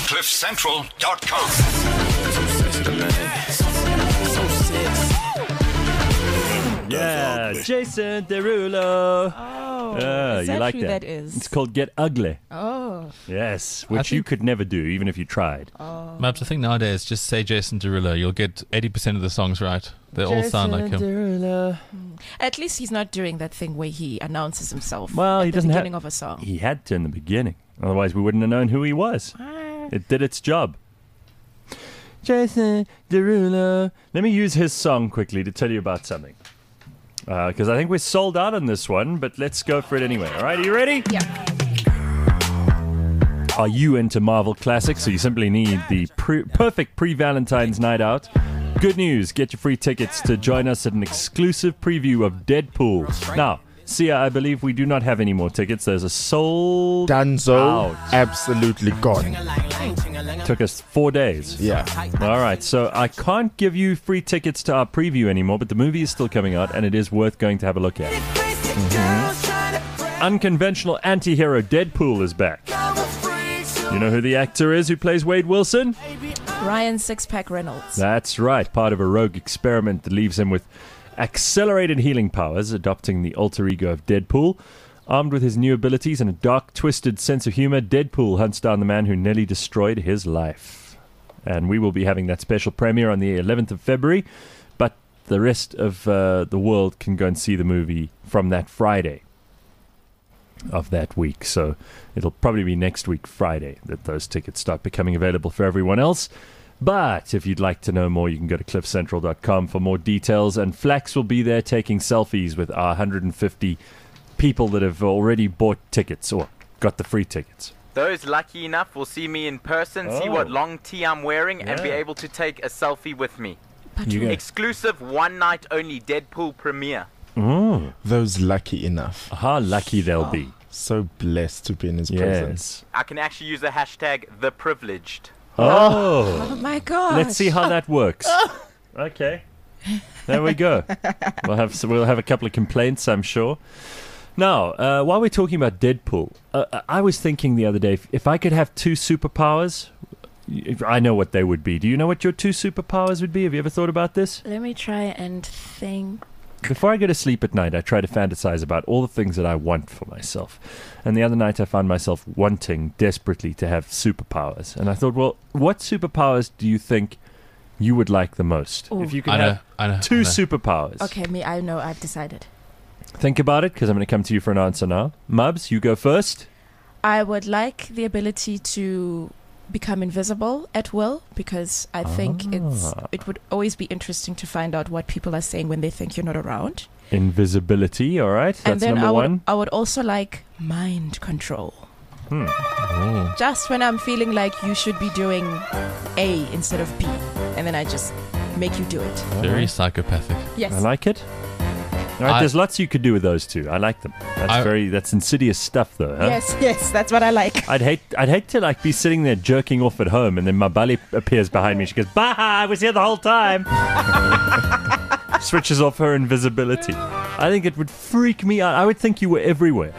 CliffCentral.com. Yeah, Jason Derulo. Oh, Yeah, is you that like who that? that is? It's called Get Ugly. Oh, Yes, which think- you could never do, even if you tried. Mabs, I think nowadays just say Jason Derulo. You'll get 80% of the songs right. They all sound like him. Derulo. at least he's not doing that thing where he announces himself Well, at he the doesn't have- beginning of a song. He had to in the beginning. Otherwise, we wouldn't have known who he was. It did its job. Jason Derulo. Let me use his song quickly to tell you about something. Because I think we're sold out on this one, but let's go for it anyway. All right, are you ready? Yeah. Are you into Marvel Classics? So you simply need the perfect pre-Valentine's night out. Good news, get your free tickets to join us at an exclusive preview of Deadpool. Now, Sia, I believe we do not have any more tickets. There's a sold Danzo, out. absolutely gone. Took us 4 days. Yeah. All right, so I can't give you free tickets to our preview anymore, but the movie is still coming out, and it is worth going to have a look at. Unconventional anti-hero Deadpool is back. You know who the actor is who plays Wade Wilson? Ryan Sixpack Reynolds. That's right, part of a rogue experiment that leaves him with accelerated healing powers, adopting the alter ego of Deadpool. Armed with his new abilities and a dark, twisted sense of humor, Deadpool hunts down the man who nearly destroyed his life. And we will be having that special premiere on the 11th of February, but the rest of the world can go and see the movie from that Friday of that week. So it'll probably be next week, Friday, that those tickets start becoming available for everyone else. But if you'd like to know more, you can go to cliffcentral.com for more details. And Flax will be there taking selfies with our 150 people that have already bought tickets or got the free tickets. Those lucky enough will see me in person, see what long tee I'm wearing, and be able to take a selfie with me. You go. Exclusive one night only Deadpool premiere. Those lucky enough. How lucky they'll be. So blessed to be in his presence. Yes. I can actually use the hashtag #ThePrivileged. Oh, Oh my god. let's see how that works. Okay. There we go. We'll have a couple of complaints, I'm sure. Now, while we're talking about Deadpool, I was thinking the other day, if I could have two superpowers, I know what they would be. Do you know what your two superpowers would be? Have you ever thought about this? Let me try and think. Before I go to sleep at night, I try to fantasize about all the things that I want for myself. And the other night, I found myself wanting desperately to have superpowers. And I thought, well, what superpowers do you think you would like the most? Ooh. If you could I know, have I know. two superpowers. Okay, I know, I've decided. Think about it, because I'm going to come to you for an answer now. Mubs, you go first. I would like the ability to become invisible at will, because I think it would always be interesting to find out what people are saying when they think you're not around. Invisibility, all right? That's and then number one. I would also like mind control. Oh. Just when I'm feeling like you should be doing A instead of B, and then I just make you do it. Very psychopathic. Yes. I like it. All right, there's lots you could do with those two. I like them. That's insidious stuff, though. Huh? Yes, that's what I like. I'd hate to like be sitting there jerking off at home, and then Mabali appears behind me. She goes, "Bah! I was here the whole time." Switches off her invisibility. I think it would freak me out. I would think you were everywhere.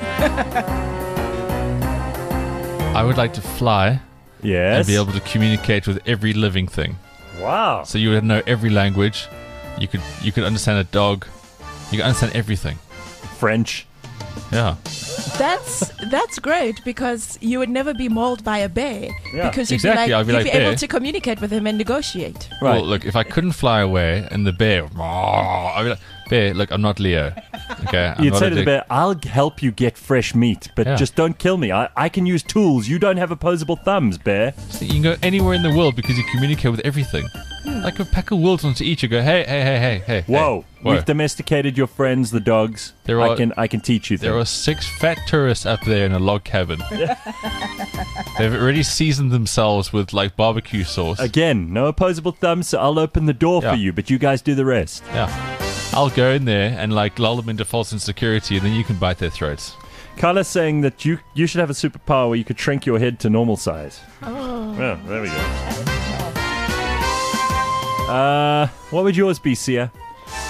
I would like to fly Yes. and be able to communicate with every living thing. Wow. So you would know every language. You could understand a dog. You can understand everything. French. Yeah. That's great, because you would never be mauled by a bear. Yeah, because you'd exactly. be, I'd be like able bear. to communicate with him and negotiate. Right. Well, look, if I couldn't fly away and the bear, I'd be like, bear, look, I'm not Leo. Okay. I'm You'd not say a to the dick. bear, "I'll help you get fresh meat, but Yeah. just don't kill me. I can use tools. You don't have opposable thumbs, bear." You can go anywhere in the world because you communicate with everything. Like a pack of wolves onto each, you go, hey. Whoa. Whoa. We've domesticated your friends, the dogs. There I are- can teach you things. There are 6 fat tourists up there in a log cabin. They've already seasoned themselves with like barbecue sauce. Again, no opposable thumbs, so I'll open the door Yeah. for you, but you guys do the rest. Yeah. I'll go in there and like lull them into false insecurity, and then you can bite their throats. Carla's saying that you should have a superpower where you could shrink your head to normal size. Oh. Well, there we go. What would yours be, Sia?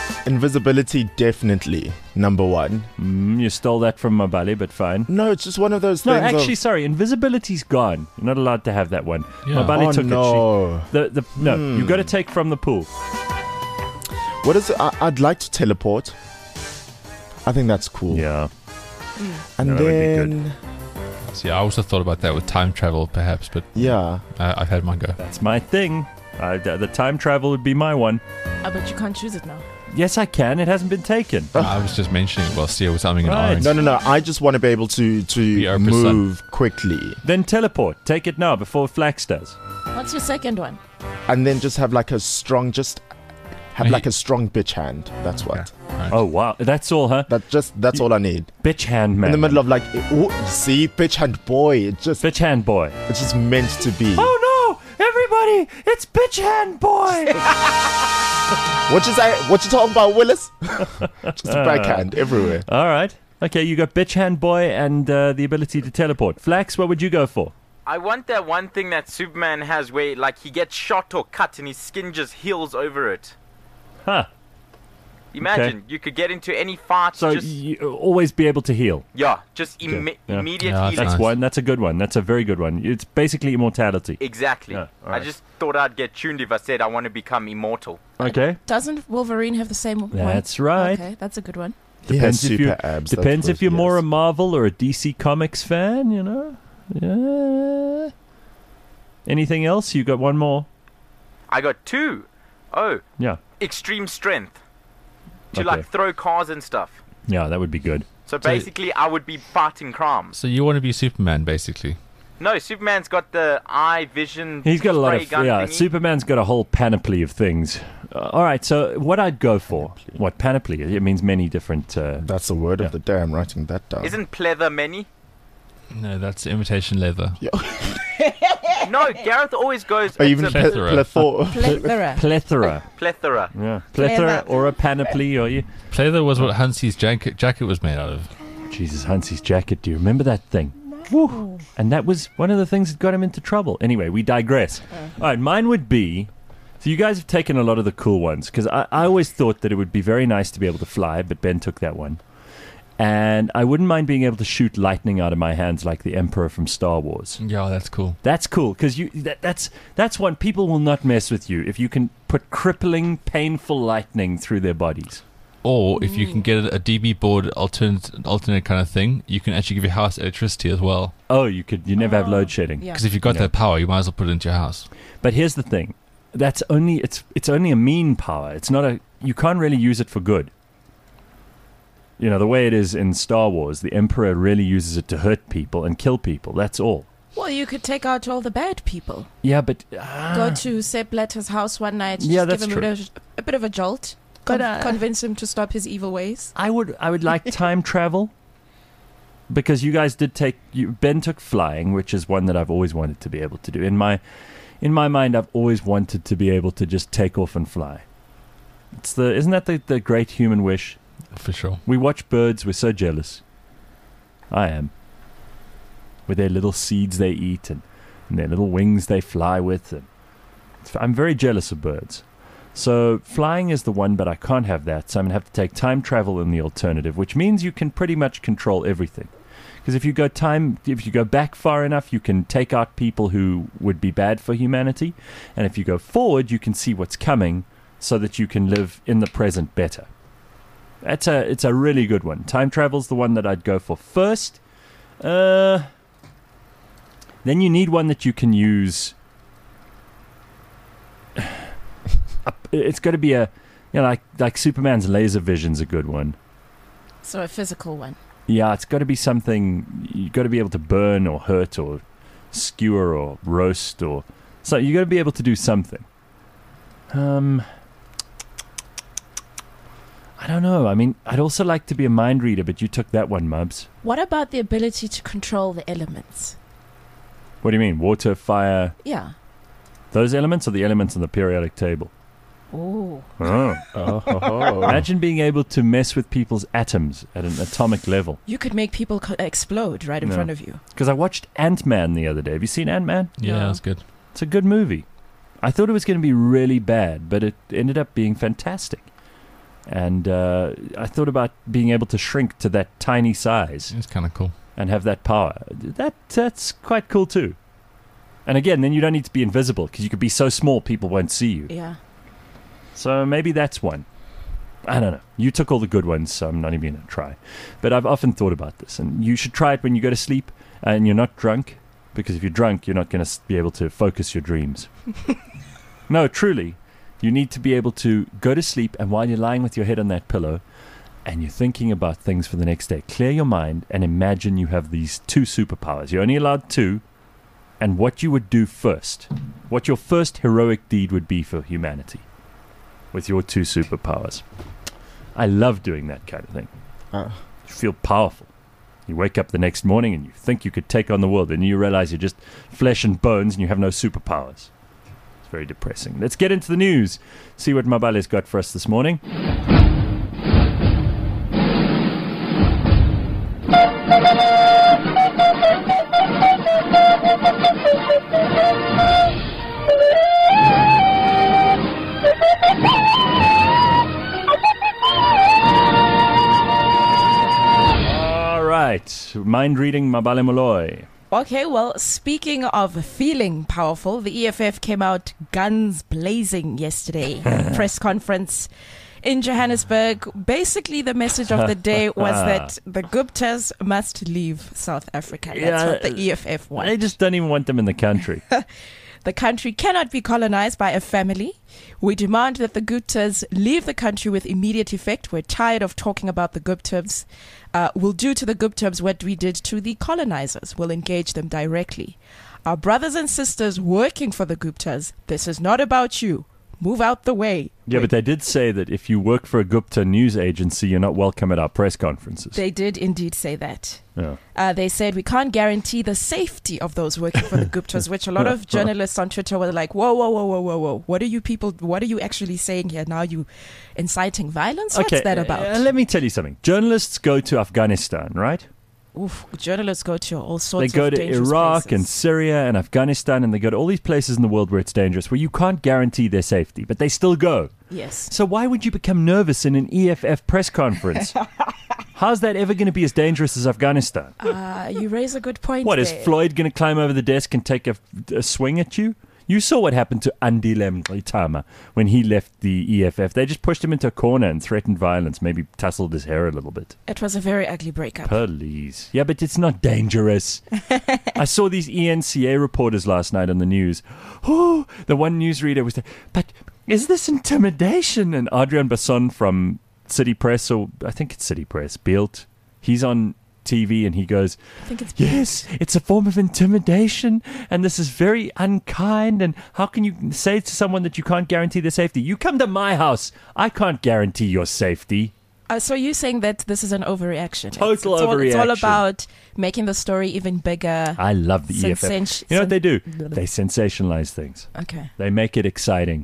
Invisibility, definitely number one. You stole that from Mabali, but fine. No, it's just one of those No, things. actually, sorry. Invisibility's gone. You're not allowed to have that one. Yeah. Mabali took no. it. No, you've got to take from the pool. What is it? I'd like to teleport. I think that's cool. Yeah. And That would be then, See, I also thought about that with time travel, perhaps, but yeah. I've had mine go. That's my thing. The time travel would be my one. But you can't choose it now. Yes, I can. It hasn't been taken. I was just mentioning while Sia was something in Right. orange. No. I just want to be able to Oprah's move quickly. Then teleport. Take it now before Flax does. What's your second one? And then just have like a strong, Maybe- like a strong bitch hand. That's what. Right. Oh, wow. That's all, huh? That's all I need. Bitch hand man. In the middle of like, see, bitch hand boy. It's Bitch hand boy. just meant to be. Oh, no. Everybody. It's bitch hand boy. What you talking about, Willis? Just a backhand everywhere. All right. Okay, you got bitch hand boy and the ability to teleport. Flax, what would you go for? I want that one thing that Superman has where, like, he gets shot or cut and his skin just heals over it. Huh. Imagine, you could get into any fight, So just, you always be able to heal. yeah, just Yeah. immediate Yeah, healing. That's nice. one. That's a good one. That's a very good one. It's basically immortality. Exactly. Yeah, I alright. just thought I'd get tuned if I said I want to become immortal. Okay. Doesn't Wolverine have the same one? That's right. Okay, that's a good one. He has Depends if you super abs. that's depends what if you're he more a has. Marvel or a DC Comics fan. You know. Yeah. Anything else? You got one more. I got 2. Oh, Yeah. extreme strength. To, Okay. like, throw cars and stuff. Yeah, that would be good. So basically, I would be fighting crimes. So you want to be Superman, basically. No, Superman's got the eye vision. He's got a lot spray of gun thingy. Superman's got a whole panoply of things. All right, so what I'd go for? What panoply? It means many different. That's the word Yeah. of the day. I'm writing that down. Isn't pleather many? No, that's imitation leather. No, Gareth always goes. Or it's even a plethora. Plethora. Plethora. plethora. Yeah, plethora Plethora. or a panoply or you. Pleather was what Hansi's jacket was made out of. Jesus, Hansi's jacket. Do you remember that thing? Woo. And that was one of the things that got him into trouble. Anyway, we digress. All right, mine would be. So you guys have taken a lot of the cool ones because I always thought that it would be very nice to be able to fly, but Ben took that one. And I wouldn't mind being able to shoot lightning out of my hands like the Emperor from Star Wars. Yeah, that's cool. That's cool because that's one people will not mess with you if you can put crippling, painful lightning through their bodies. Or if you can get a DB board alternate kind of thing, you can actually give your house electricity as well. Oh, you never have load shedding. Yeah. Because if you've got Yeah. that power, you might as well put it into your house. But here's the thing. It's only a mean power. It's not you can't really use it for good. You know, the way it is in Star Wars, the Emperor really uses it to hurt people and kill people. That's all. Well, you could take out all the bad people. Yeah, but Go to Sepp Blatter's house one night. Yeah, just that's give him a bit of a jolt. But, Convince him to stop his evil ways. I would like time travel because you guys did Ben took flying, which is one that I've always wanted to be able to do. In my mind, I've always wanted to be able to just take off and fly. Isn't that the great human wish? For sure. We watch birds, we're so jealous. I am. With their little seeds they eat and their little wings they fly with. I'm very jealous of birds. So flying is the one, but I can't have that. So I'm going to have to take time travel in the alternative, which means you can pretty much control everything. Because if you go back far enough, you can take out people who would be bad for humanity. And if you go forward, you can see what's coming so that you can live in the present better. It's a really good one. Time travel's the one that I'd go for first. Then you need one that you can use. It's got to be like Superman's laser vision's a good one. So a physical one. Yeah, it's got to be something you've got to be able to burn or hurt or skewer or roast or so you got to be able to do something. I don't know. I mean, I'd also like to be a mind reader, but you took that one, Mubs. What about the ability to control the elements? What do you mean? Water, fire, Yeah. those elements or the elements on the periodic table? Oh. Oh. Imagine being able to mess with people's atoms at an atomic level. You could make people explode right in No. front of you. Because I watched Ant-Man the other day. Have you seen Ant-Man? Yeah, No. that's good. It's a good movie. I thought it was going to be really bad, but it ended up being fantastic. And I thought about being able to shrink to that tiny size It's kind of cool. and have that power. That's quite cool too. And again, then you don't need to be invisible because you could be so small people won't see you. Yeah. So maybe that's one. I don't know. You took all the good ones, so I'm not even going to try. But I've often thought about this, and you should try it when you go to sleep and you're not drunk, because if you're drunk, you're not going to be able to focus your dreams. No, truly. You need to be able to go to sleep, and while you're lying with your head on that pillow and you're thinking about things for the next day, clear your mind and imagine you have these 2 superpowers. You're only allowed 2, and what you would do first, what your first heroic deed would be for humanity with your 2 superpowers. I love doing that kind of thing. You feel powerful. You wake up the next morning and you think you could take on the world, and you realize you're just flesh and bones and you have no superpowers. It's very depressing. Let's get into the news. See what Mabale's got for us this morning. All right. Mind reading, Mabale Molloy. Okay, well, speaking of feeling powerful, the EFF came out guns blazing yesterday. Press conference in Johannesburg. Basically, the message of the day was that the Guptas must leave South Africa. That's what the EFF want. They just don't even want them in the country. The country cannot be colonized by a family. We demand that the Guptas leave the country with immediate effect. We're tired of talking about the Guptas. We'll do to the Guptas what we did to the colonizers. We'll engage them directly. Our brothers and sisters working for the Guptas, this is not about you. Move out the way. Yeah, but they did say that if you work for a Gupta news agency, you're not welcome at our press conferences. They did indeed say that. Yeah. They said we can't guarantee the safety of those working for the Guptas, which a lot of journalists on Twitter were like, whoa, whoa, whoa, whoa, whoa, whoa. What are you actually saying here? Now you inciting violence? What's that about? Let me tell you something. Journalists go to Afghanistan, right? Oof, journalists go to all sorts They of go to dangerous Iraq places. and Syria and Afghanistan, and they go to all these places in the world where it's dangerous, where you can't guarantee their safety, but they still go. Yes. So why would you become nervous in an EFF press conference? How's that ever going to be as dangerous as Afghanistan? You raise a good point. What, is there. Floyd going to climb over the desk and take a swing at you? You saw what happened to Andile Mngxitama when he left the EFF. They just pushed him into a corner and threatened violence, maybe tousled his hair a little bit. It was a very ugly breakup. Please. Yeah, but it's not dangerous. I saw these ENCA reporters last night on the news. Oh, the one newsreader was there. But is this intimidation? And Adrian Basson from City Press, or I think it's City Press, Beeld, he's on TV and he goes, I think it's yes, it's a form of intimidation and this is very unkind, and how can you say to someone that you can't guarantee their safety? You come to my house, I can't guarantee your safety. So you're saying that this is an overreaction? Total it's overreaction. It's all about making the story even bigger. I love the EFF. You know what they do? They sensationalize things. Okay. They make it exciting.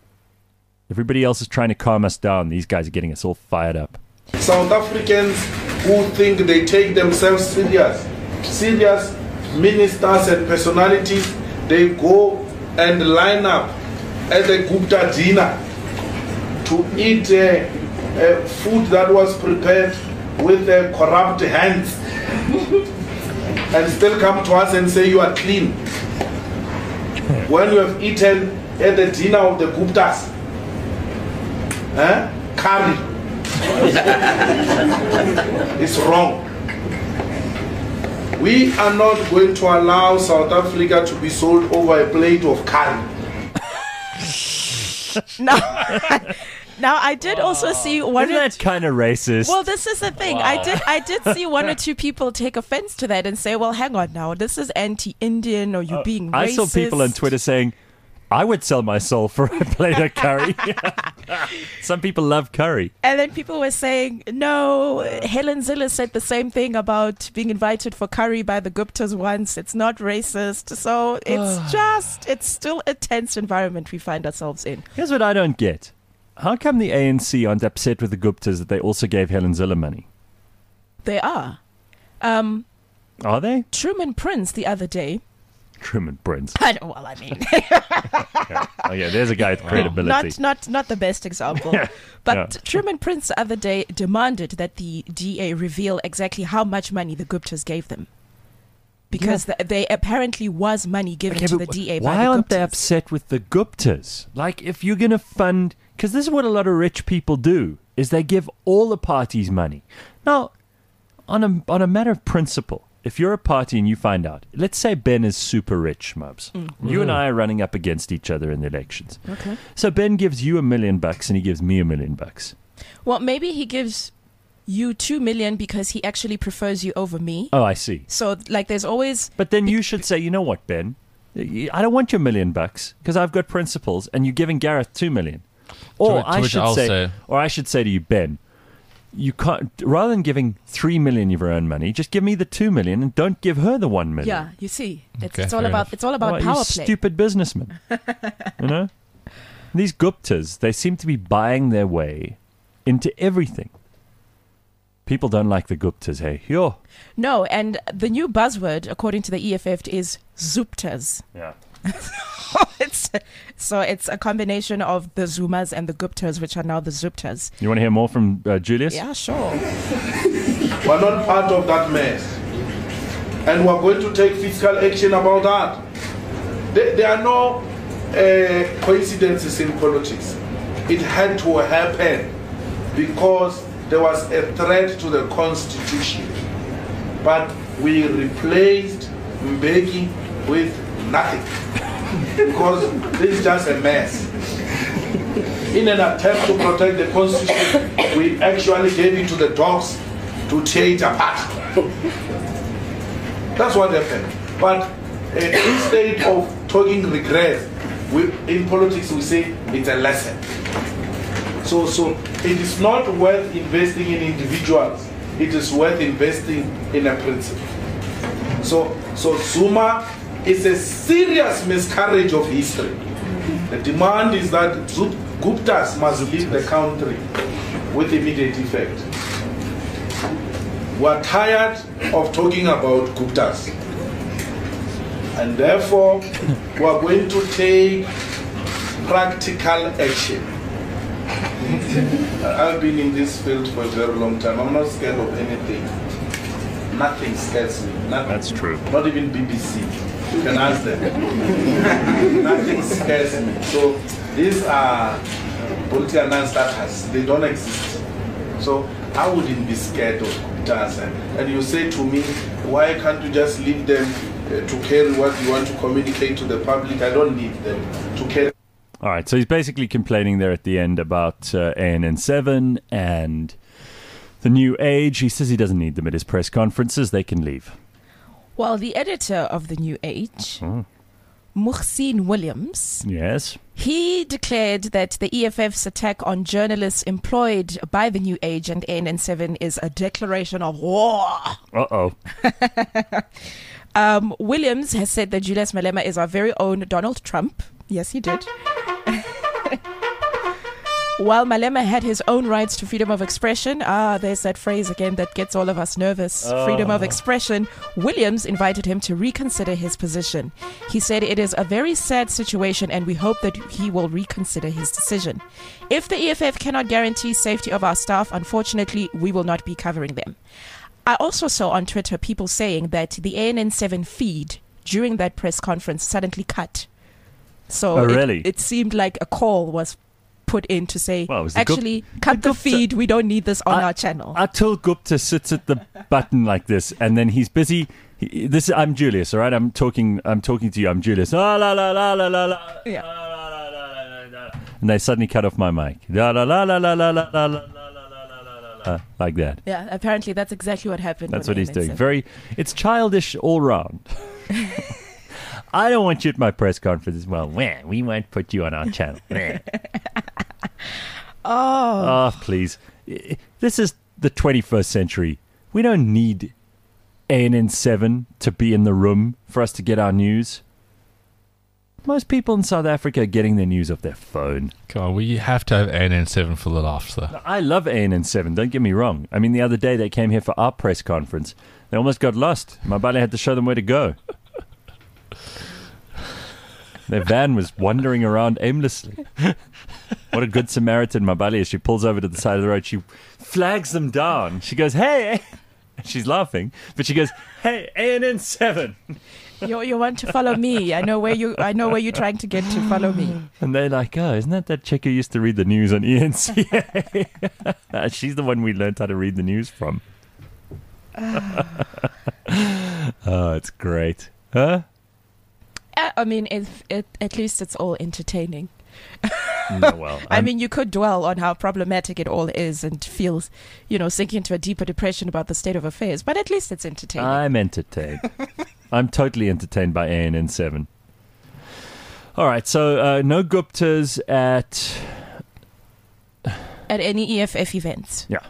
Everybody else is trying to calm us down. These guys are getting us all fired up. South Africans who think they take themselves serious ministers and personalities, they go and line up at the Gupta dinner to eat food that was prepared with corrupt hands and still come to us and say you are clean when you have eaten at the dinner of the Guptas curry. It's wrong. We are not going to allow South Africa to be sold over a plate of curry. Now I did also see one. Isn't that kind of racist? Well, this is the thing. Wow. I did see one or two people take offense to that and say, "Well, hang on now, this is anti-Indian, or you being racist." I saw people on Twitter saying, I would sell my soul for a plate of curry. Some people love curry. And then people were saying, no, Helen Zille said the same thing about being invited for curry by the Guptas once. It's not racist. So it's still a tense environment we find ourselves in. Here's what I don't get. How come the ANC aren't upset with the Guptas that they also gave Helen Zille money? They are. Are they? Truman Prince the other day Truman Prince. Well, I mean, Oh yeah, there's a guy with credibility. not the best example. But Yeah. Truman Prince the other day demanded that the DA reveal exactly how much money the Guptas gave them. Because they apparently was money given Okay, to but the DA by why the aren't they Guptas. upset with the Guptas? Like, if you're going to fund... Because this is what a lot of rich people do, is they give all the parties money. Now, on a matter of principle, if you're a party and you find out, let's say Ben is super rich, Mubs. You and I are running up against each other in the elections. Okay. So Ben gives you $1 million and he gives me $1 million. Well, maybe he gives you 2 million because he actually prefers you over me. Oh, I see. So, like, there's always... But then you should say, you know what, Ben? I don't want your $1 million because I've got principles, and you're giving Gareth $2 million. Or To which I'll say- I should say to you, Ben, you can't. Rather than giving $3 million of your own money, just give me the $2 million and don't give her the $1 million. Yeah, you see. Okay, It's all fair about Oh, power you play. stupid businessman. You know, these Guptas, they seem to be buying their way into everything. People don't like the Guptas, hey? Yo. No, and the new buzzword, according to the EFF, is Zooptas. Yeah. It's a combination of the Zumas and the Guptas, which are now the Zooptas. You want to hear more from Julius? Yeah, sure. We're not part of that mess. And we're going to take fiscal action about that. There are no coincidences in politics. It had to happen because there was a threat to the Constitution. But we replaced Mbeki with nothing. Because this is just a mess. In an attempt to protect the Constitution, we actually gave it to the dogs to tear it apart. That's what happened. But instead of talking regrets, in politics we say it's a lesson. So it is not worth investing in individuals. It is worth investing in a principle. So Zuma is a serious miscarriage of history. The demand is that Guptas must leave the country with immediate effect. We are tired of talking about Guptas. And therefore, we are going to take practical action. I've been in this field for a very long time. I'm not scared of anything. Nothing scares me. Nothing. That's true. Not even BBC. You can ask them. Nothing scares me. So these are political non-starters. They don't exist. So I wouldn't be scared of Guptas. And you say to me, why can't you just leave them to carry what you want to communicate to the public? I don't need them to carry. All right, so he's basically complaining there at the end about ANN7 and the New Age. He says he doesn't need them at his press conferences. They can leave. Well, the editor of the New Age, Muhsin Williams, Yes. he declared that the EFF's attack on journalists employed by the New Age and ANN7 is a declaration of war. Uh-oh. Williams has said that Julius Malema is our very own Donald Trump. Yes, he did. While Malema had his own rights to freedom of expression, there's that phrase again that gets all of us nervous, freedom of expression, Williams invited him to reconsider his position. He said it is a very sad situation and we hope that he will reconsider his decision. If the EFF cannot guarantee safety of our staff, unfortunately, we will not be covering them. I also saw on Twitter people saying that the ANN7 feed during that press conference suddenly cut. So really? it seemed like a call was put in to say, Well, it was the actually, cut the Gupta- feed. We don't need this on our channel. Atul Gupta sits at the button like this, and then he's busy. I'm Julius, all right? I'm talking to you. I'm Julius. La la la la la la la. Yeah. La, la, la, la, la. And they suddenly cut off my mic. La la la la la la la la la. Like that. Yeah, apparently that's exactly what happened. That's with what he's doing. ANN7. It's childish all round. I don't want you at my press conference. Well, we won't put you on our channel. Oh, please. This is the 21st century. We don't need ANN7 to be in the room for us to get our news. Most people in South Africa are getting their news off their phone. Come on, we have to have ANN7 for the laughs, though. I love ANN7, don't get me wrong. I mean, the other day they came here for our press conference. They almost got lost. My buddy had to show them where to go. Their van was wandering around aimlessly. What a good Samaritan Mabali is. She pulls over to the side of the road. She flags them down. She goes, hey. She's laughing, but she goes, hey, ANN 7. You want to follow me? I know where you're trying to get to. Follow me. And they're like, oh, isn't that chick who used to read the news on ENCA? She's the one we learned how to read the news from. Oh, it's great. Huh? I mean, at least it's all entertaining. No, well, I mean, you could dwell on how problematic it all is and feel, sink into a deeper depression about the state of affairs, but at least it's entertaining. I'm entertained. I'm totally entertained by ANN 7. All right, so no Guptas at any EFF events. Yeah.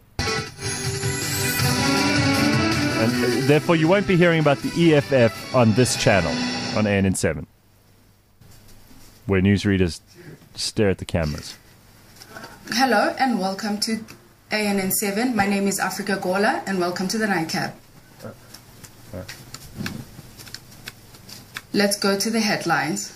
And therefore, you won't be hearing about the EFF on this channel, on ANN 7, where newsreaders stare at the cameras. Hello and welcome to ANN 7. My name is Africa Gola and welcome to the Nightcap. Let's go to the headlines.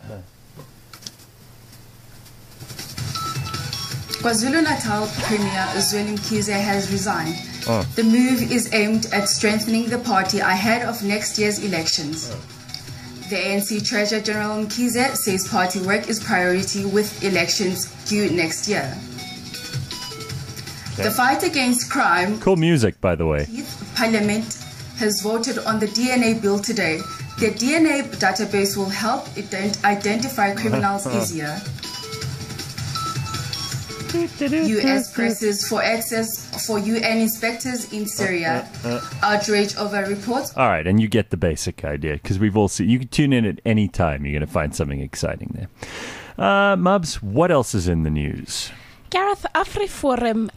KwaZulu-Natal Premier Zweli Mkhize has resigned. The move is aimed at strengthening the party ahead of next year's elections. The ANC Treasurer General Mkhize says party work is priority with elections due next year. The fight against crime. Cool music, by the way. Parliament has voted on the DNA bill today. The DNA database will help identify criminals easier. U.S. presses for access for UN inspectors in Syria. Outrage over reports. All right, and you get the basic idea, because we've all seen. You can tune in at any time. You're going to find something exciting there. Mubs, what else is in the news? Gareth, AfriForum.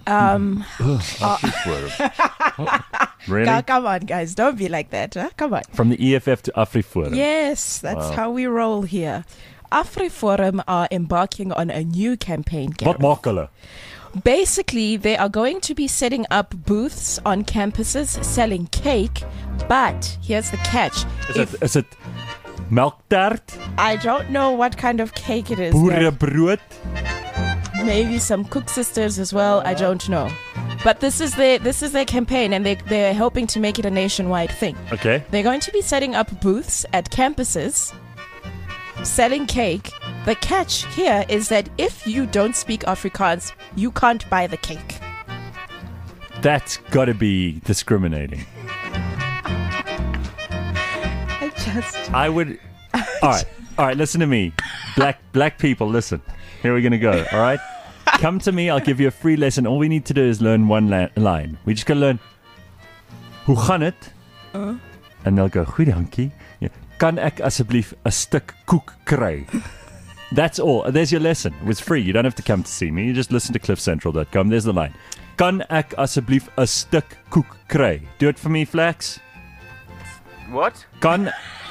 Really? Come on, guys. Don't be like that. Huh? Come on. From the EFF to AfriForum. Yes, that's how we roll here. AfriForum are embarking on a new campaign, Gareth. What makela? Basically, they are going to be setting up booths on campuses selling cake, but here's the catch. Is it melktart? I don't know what kind of cake it is. Gareth. Boerebrood? Maybe some Cook Sisters as well. I don't know. But this is their campaign, and they're hoping to make it a nationwide thing. Okay. They're going to be setting up booths at campuses selling cake. The catch here is that if you don't speak Afrikaans, you can't buy the cake. That's got to be discriminating. I would. All right. Listen to me, black people. Listen. Here we're gonna go. All right. Come to me. I'll give you a free lesson. All we need to do is learn one line. We just gotta learn. Hoe gaan het? And they'll go. Goeie dankie. Yeah. Kan ek asseblief 'n stuk koek kry? That's all. There's your lesson. It was free. You don't have to come to see me. You just listen to cliffcentral.com. There's the line. Kan ek asseblief 'n stuk koek kry? Do it for me, Flax. What? Kan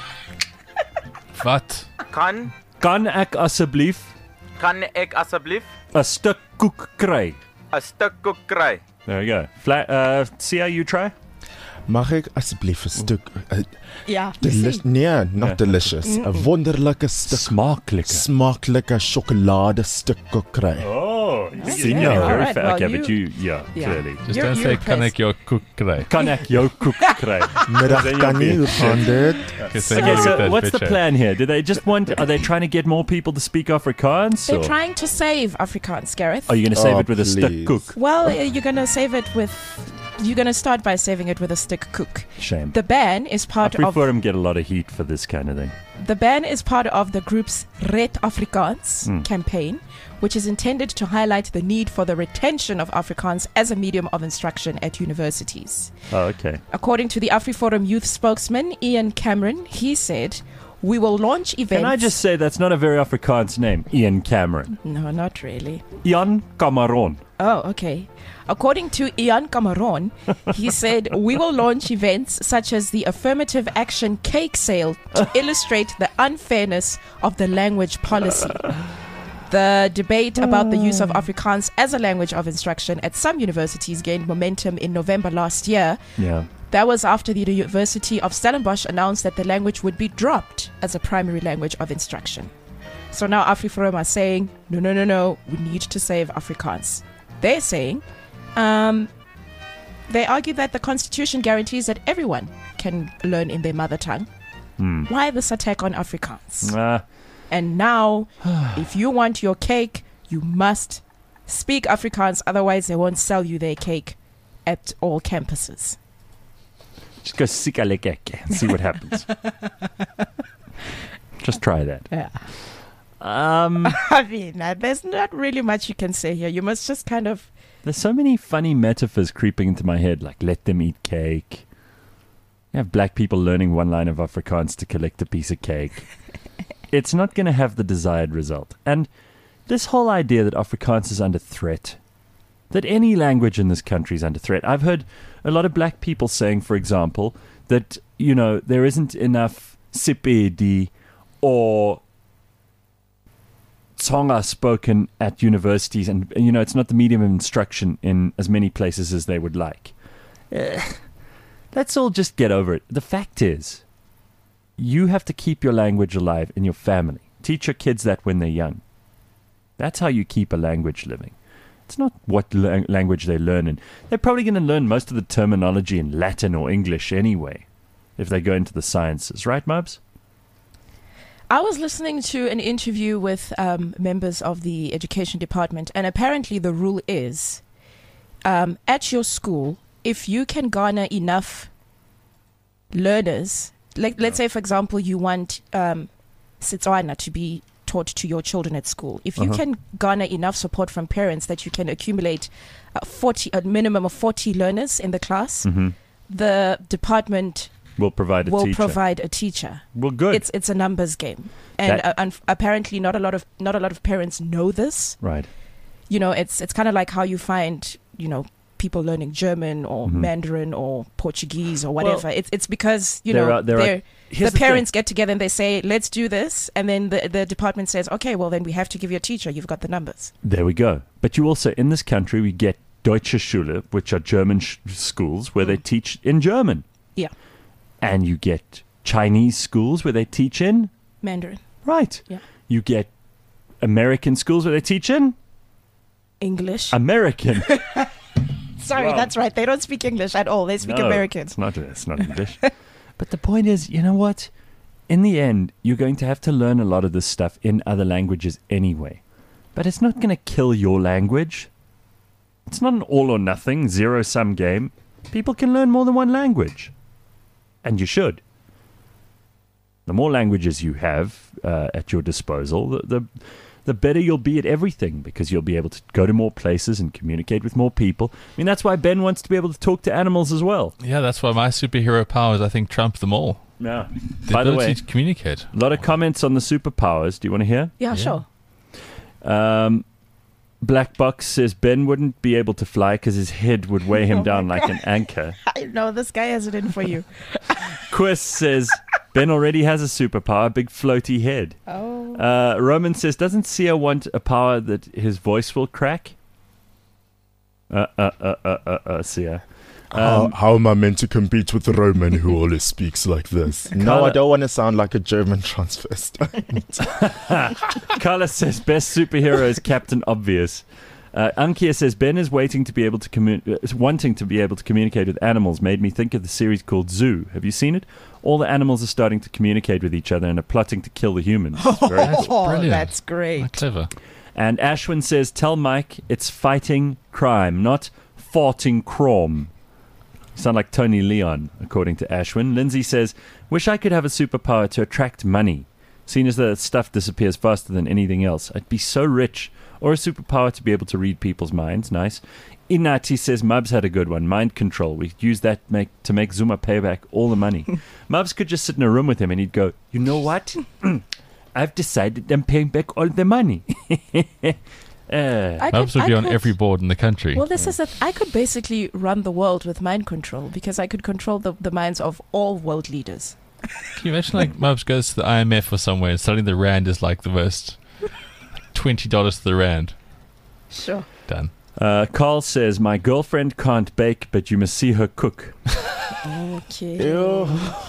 ek asseblief Kan ek asseblief 'n stuk koek kry? 'n stuk koek kry? There we go. See how you try? Mag ek asseblief 'n stuk Ja, nee, not delicious. 'n wonderlike stuk smaaklike sjokolade stuk koek kry. Oh, sien yeah, jou. very Alright, fair. well, Okay, but clearly. Just don't say, kan ek jou koek kry? Kan ek jou koek kry? Middag Tannie, hoe gaan dit? Okay, so what's the plan here? Are they trying to get more people to speak Afrikaans? they're Or trying to save Afrikaans, Gareth. are you going to save Oh, it with a stick please. cook? Well, you're going to save it with. You're going to start by saving it with a stick cook. Shame. The ban is part of. AfriForum get a lot of heat for this kind of thing. The ban is part of the group's Red Afrikaans campaign, which is intended to highlight the need for the retention of Afrikaans as a medium of instruction at universities. Oh, okay. According to the AfriForum youth spokesman, Ian Cameron, he said, "We will launch events." Can I just say that's not a very Afrikaans name, Ian Cameron. No, not really. Ian Cameron. Oh, okay. According to Ian Cameron, he said, "We will launch events such as the affirmative action cake sale to illustrate the unfairness of the language policy." The debate about the use of Afrikaans as a language of instruction at some universities gained momentum in November last year. Yeah. That was after the University of Stellenbosch announced that the language would be dropped as a primary language of instruction. So now AfriForum are saying, no, we need to save Afrikaans. They're saying, they argue that the Constitution guarantees that everyone can learn in their mother tongue. Why this attack on Afrikaans? And now, if you want your cake, you must speak Afrikaans, otherwise they won't sell you their cake at all campuses. Just go sikalekeke and see what happens. Just try that. Yeah. I mean, there's not really much you can say here. You must just kind of... There's so many funny metaphors creeping into my head, like let them eat cake. You have black people learning one line of Afrikaans to collect a piece of cake. It's not going to have the desired result. And this whole idea that Afrikaans is under threat, that any language in this country is under threat. I've heard a lot of black people saying, for example, that, you know, there isn't enough Sepedi or Tsonga spoken at universities, and, you know, it's not the medium of instruction in as many places as they would like. Let's all just get over it. The fact is, you have to keep your language alive in your family. Teach your kids that when they're young. That's how you keep a language living. It's not what language they learn in. They're probably going to learn most of the terminology in Latin or English anyway, if they go into the sciences. Right, Mubs? I was listening to an interview with members of the education department, and apparently the rule is, at your school, if you can garner enough learners, let's say, for example, you want Setswana to be taught to your children at school. If you can garner enough support from parents that you can accumulate a minimum of 40 learners in the class, the department will provide a teacher. Well, good. It's a numbers game, and apparently not a lot of parents know this. Right. You know, it's kind of like how you find, you know, people learning German or Mandarin or Portuguese or whatever. Well, it's because, you know, the parents get together and they say, let's do this. And then the department says, okay, well, then we have to give you a teacher. You've got the numbers. There we go. But you also, in this country, we get Deutsche Schule, which are German schools where they teach in German. Yeah. And you get Chinese schools where they teach in Mandarin. Right. Yeah. You get American schools where they teach in English. American. Sorry, that's right. They don't speak English at all. They speak American. It's not English. But the point is, you know what? In the end, you're going to have to learn a lot of this stuff in other languages anyway. But it's not going to kill your language. It's not an all or nothing, zero-sum game. People can learn more than one language. And you should. The more languages you have at your disposal, the better you'll be at everything, because you'll be able to go to more places and communicate with more people. I mean, that's why Ben wants to be able to talk to animals as well. Yeah, that's why my superhero powers, I think, trump them all. Yeah. By the way, to communicate. A lot of comments on the superpowers. Do you want to hear? Yeah, sure. Black Box says Ben wouldn't be able to fly because his head would weigh him down like an anchor. I know, this guy has it in for you. Quist says Ben already has a superpower, a big floaty head. Oh. Roman says, doesn't Sia want a power that his voice will crack? Sia. How am I meant to compete with Roman, who always speaks like this? No, I don't want to sound like a German transvestite. Carla says, best superhero is Captain Obvious. Ankia says, Ben is wanting to be able to communicate with animals made me think of the series called Zoo. Have you seen it? All the animals are starting to communicate with each other and are plotting to kill the humans. That's brilliant. That's great. That's clever. And Ashwin says, tell Mike it's fighting crime, not farting chrome. Sound like Tony Leon, according to Ashwin. Lindsay says, wish I could have a superpower to attract money. Seeing as that stuff disappears faster than anything else, I'd be so rich. Or a superpower to be able to read people's minds. Nice. Inati says Mubs had a good one. Mind control. We could use that to make Zuma pay back all the money. Mubs could just sit in a room with him and he'd go, you know what? I've decided I'm paying back all the money. Mubs would be on every board in the country. Well, this is that I could basically run the world with mind control, because I could control the minds of all world leaders. Can you imagine, like, Mubs goes to the IMF or somewhere and suddenly the rand is like the most $20 to the rand. Sure. Done. Carl says, my girlfriend can't bake, but you must see her cook. Okay. Ew.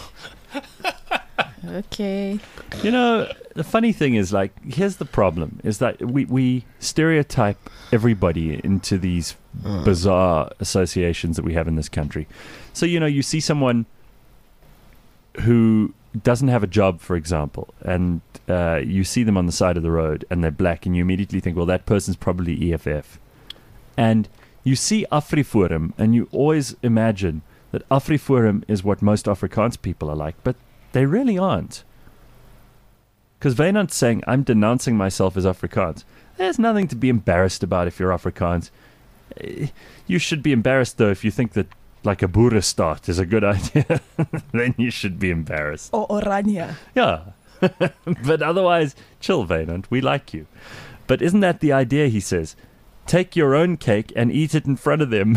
Okay. You know, the funny thing is, like, here's the problem, is that we stereotype everybody into these bizarre associations that we have in this country. So, you know, you see someone who doesn't have a job, for example, and you see them on the side of the road and they're black, and you immediately think, well, that person's probably EFF. And you see Afriforum, and you always imagine that Afriforum is what most Afrikaans people are like, but they really aren't. Because Wynand's saying, I'm denouncing myself as Afrikaans. There's nothing to be embarrassed about if you're Afrikaans. You should be embarrassed, though, if you think that, like, a Boerenstaat is a good idea. Then you should be embarrassed. Or Orania. Yeah. But otherwise, chill, Wynand. We like you. But isn't that the idea, he says? Take your own cake and eat it in front of them.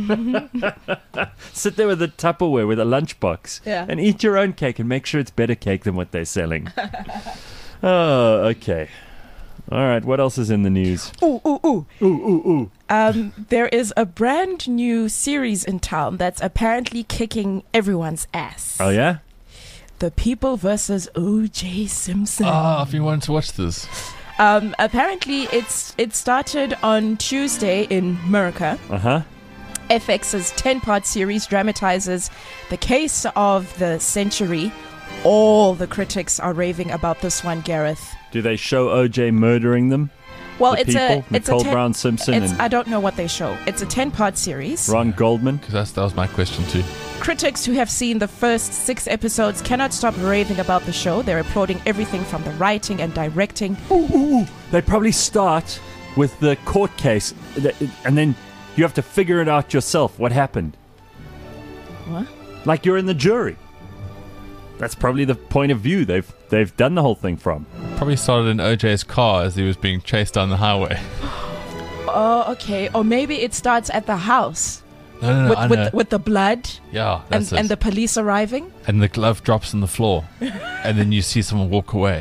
Sit there with a Tupperware, with a lunchbox, and eat your own cake and make sure it's better cake than what they're selling. Oh, okay. All right, what else is in the news? Ooh. There is a brand new series in town that's apparently kicking everyone's ass. Oh, yeah? The People versus O.J. Simpson. Oh, I've been wanting to watch this. Apparently, it started on Tuesday in America. Uh-huh. FX's 10-part series dramatizes the case of the century. All the critics are raving about this one, Gareth. Do they show OJ murdering them? Well, the people? Nicole Brown Simpson and I don't know what they show. It's a 10-part series. Ron Goldman. Because that was my question too. Critics who have seen the first 6 episodes cannot stop raving about the show. They're applauding everything from the writing and directing. They probably start with the court case, and then you have to figure it out yourself. What happened? What? Like you're in the jury. That's probably the point of view they've done the whole thing from. Probably started in OJ's car as he was being chased down the highway. Oh, okay. Or maybe it starts at the house. No, with the blood. Yeah, that's and the police arriving. And the glove drops on the floor. And then you see someone walk away.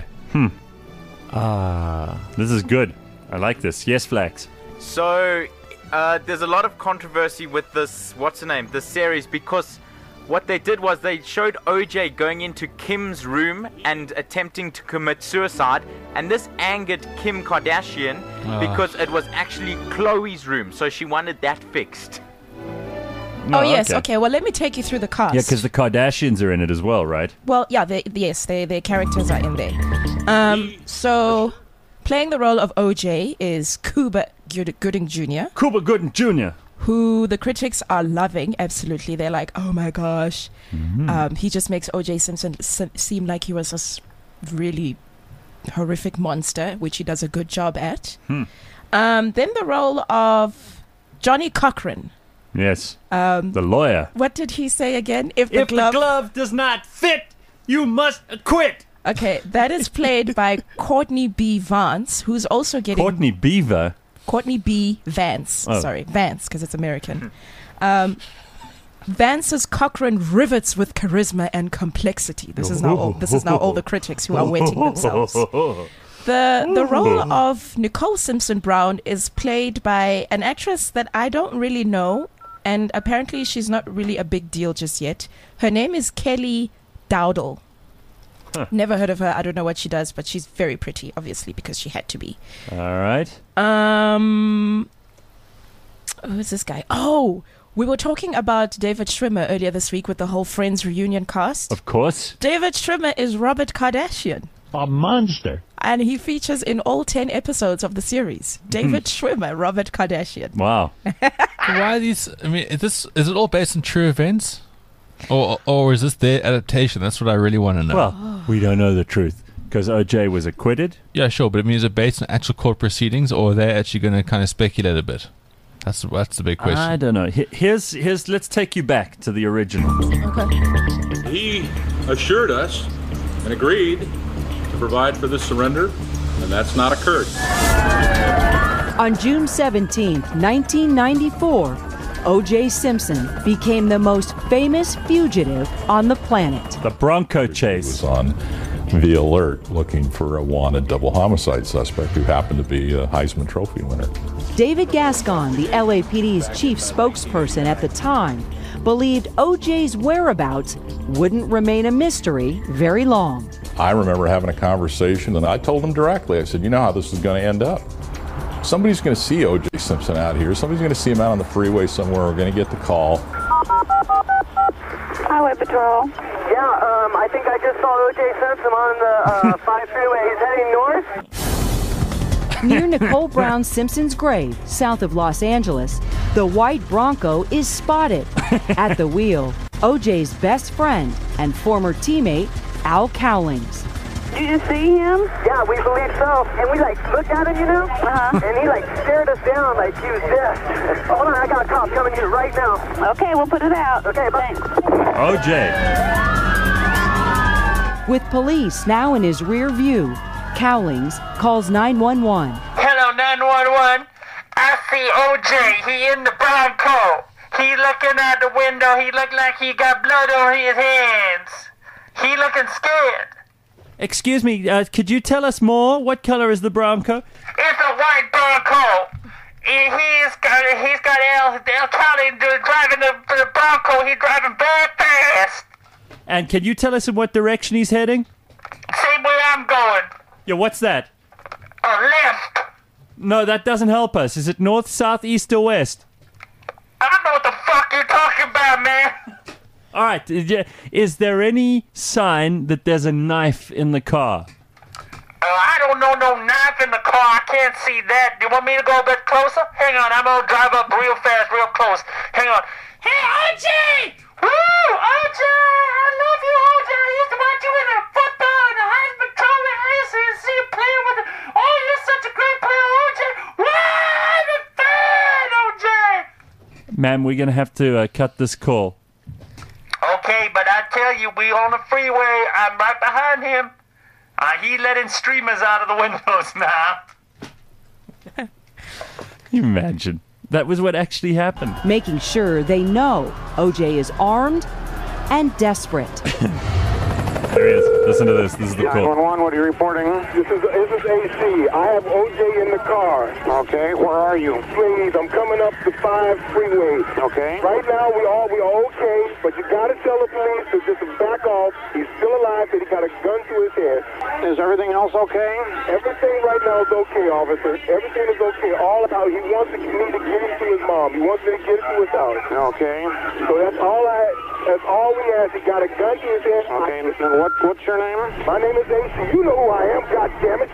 This is good. I like this. Yes, Flax. So, there's a lot of controversy with this, this series, because what they did was they showed OJ going into Kim's room and attempting to commit suicide, and this angered Kim Kardashian because it was actually Khloe's room, so she wanted that fixed. Oh, yes. Okay. Well, let me take you through the cast. Yeah, because the Kardashians are in it as well, right? Well, yeah. Their characters are in there. So, playing the role of OJ is Cuba Gooding Jr. Cuba Gooding Jr. Who the critics are loving. Absolutely. They're like, oh my gosh. He just makes O.J. Simpson seem like he was a really horrific monster, which he does a good job at. Then the role of Johnny Cochran. Yes. The lawyer. What did he say again? If the glove does not fit, you must quit. Okay, that is played by Courtney B. Vance, who's also getting... Courtney Beaver? Courtney B. Vance. Oh. Sorry, Vance, because it's American. Vance's Cochran rivets with charisma and complexity. This is now all the critics who are wetting themselves. The role of Nicole Simpson Brown is played by an actress that I don't really know, and apparently she's not really a big deal just yet. Her name is Kelly Dowdle. Never heard of her. I don't know what she does, but she's very pretty, obviously, because she had to be. All right. Who's this guy? Oh, we were talking about David Schwimmer earlier this week with the whole Friends reunion cast. Of course. David Schwimmer is Robert Kardashian. A monster. And he features in all 10 episodes of the series. David Schwimmer, Robert Kardashian. Wow. Why are these... I mean, is it all based on true events? Or is this their adaptation? That's what I really want to know. Well, we don't know the truth because OJ was acquitted. Yeah, sure, but I mean, is it based on actual court proceedings, or are they actually going to kind of speculate a bit? That's the big question. I don't know. Here's. Let's take you back to the original. Okay. He assured us and agreed to provide for the surrender, and that's not occurred. On June 17th, 1994. O.J. Simpson became the most famous fugitive on the planet. The Bronco chase. He was on via alert looking for a wanted double homicide suspect who happened to be a Heisman Trophy winner. David Gascon, the LAPD's chief spokesperson at the time, believed OJ's whereabouts wouldn't remain a mystery very long. I remember having a conversation, and I told him directly, I said, you know how this is going to end up. Somebody's going to see O.J. Simpson out here. Somebody's going to see him out on the freeway somewhere. We're going to get the call. Highway Patrol. Yeah, I think I just saw O.J. Simpson on the 5 freeway. He's heading north. Near Nicole Brown Simpson's grave, south of Los Angeles, the white Bronco is spotted. At the wheel, OJ's best friend and former teammate, Al Cowlings. Did you see him? Yeah, we believe so. And we looked at him, and he stared us down like he was dead. Hold on, I got a cop coming here right now. Okay, we'll put it out. Okay, thanks. OJ. With police now in his rear view, Cowlings calls 911. Hello, 911. I see OJ. He in the Bronco. He looking out the window. He look like he got blood on his hands. He looking scared. Excuse me, could you tell us more? What color is the Bronco? It's a white Bronco. He's got Al Cowlings driving the Bronco. He's driving very fast. And can you tell us in what direction he's heading? Same way I'm going. Yeah, what's that? Left. No, that doesn't help us. Is it north, south, east, or west? I don't know what the fuck you're talking about, man. All right, is there any sign that there's a knife in the car? I don't know no knife in the car. I can't see that. Do you want me to go a bit closer? Hang on, I'm going to drive up real fast, real close. Hang on. Hey, OJ! Woo! OJ! I love you, OJ! I used to watch you in the football and the Heisman Trophy. I used to see you playing with it. Oh, you're such a great player, OJ! Wow! I'm a fan, OJ! Ma'am, we're going to have to cut this call. Okay, but I tell you, we on the freeway. I'm right behind him. He letting streamers out of the windows now. Imagine. That was what actually happened. Making sure they know OJ is armed and desperate. There he is. Listen to this. This is the call. 911, what are you reporting? This is AC. I have OJ in the car. Okay, where are you? Please, I'm coming up the 5 freeway. Okay. Right now, we are okay, but you got to tell the police to just back off. He's still alive, that he got a gun to his head. Is everything else okay? Everything right now is okay, officer. Everything is okay. All out. He wants me to get him to his mom. He wants me to get him to his house. Okay. So that's all we ask. He got a gun to his head. Okay, and what's your name? My name is AC. You know who I am, goddammit.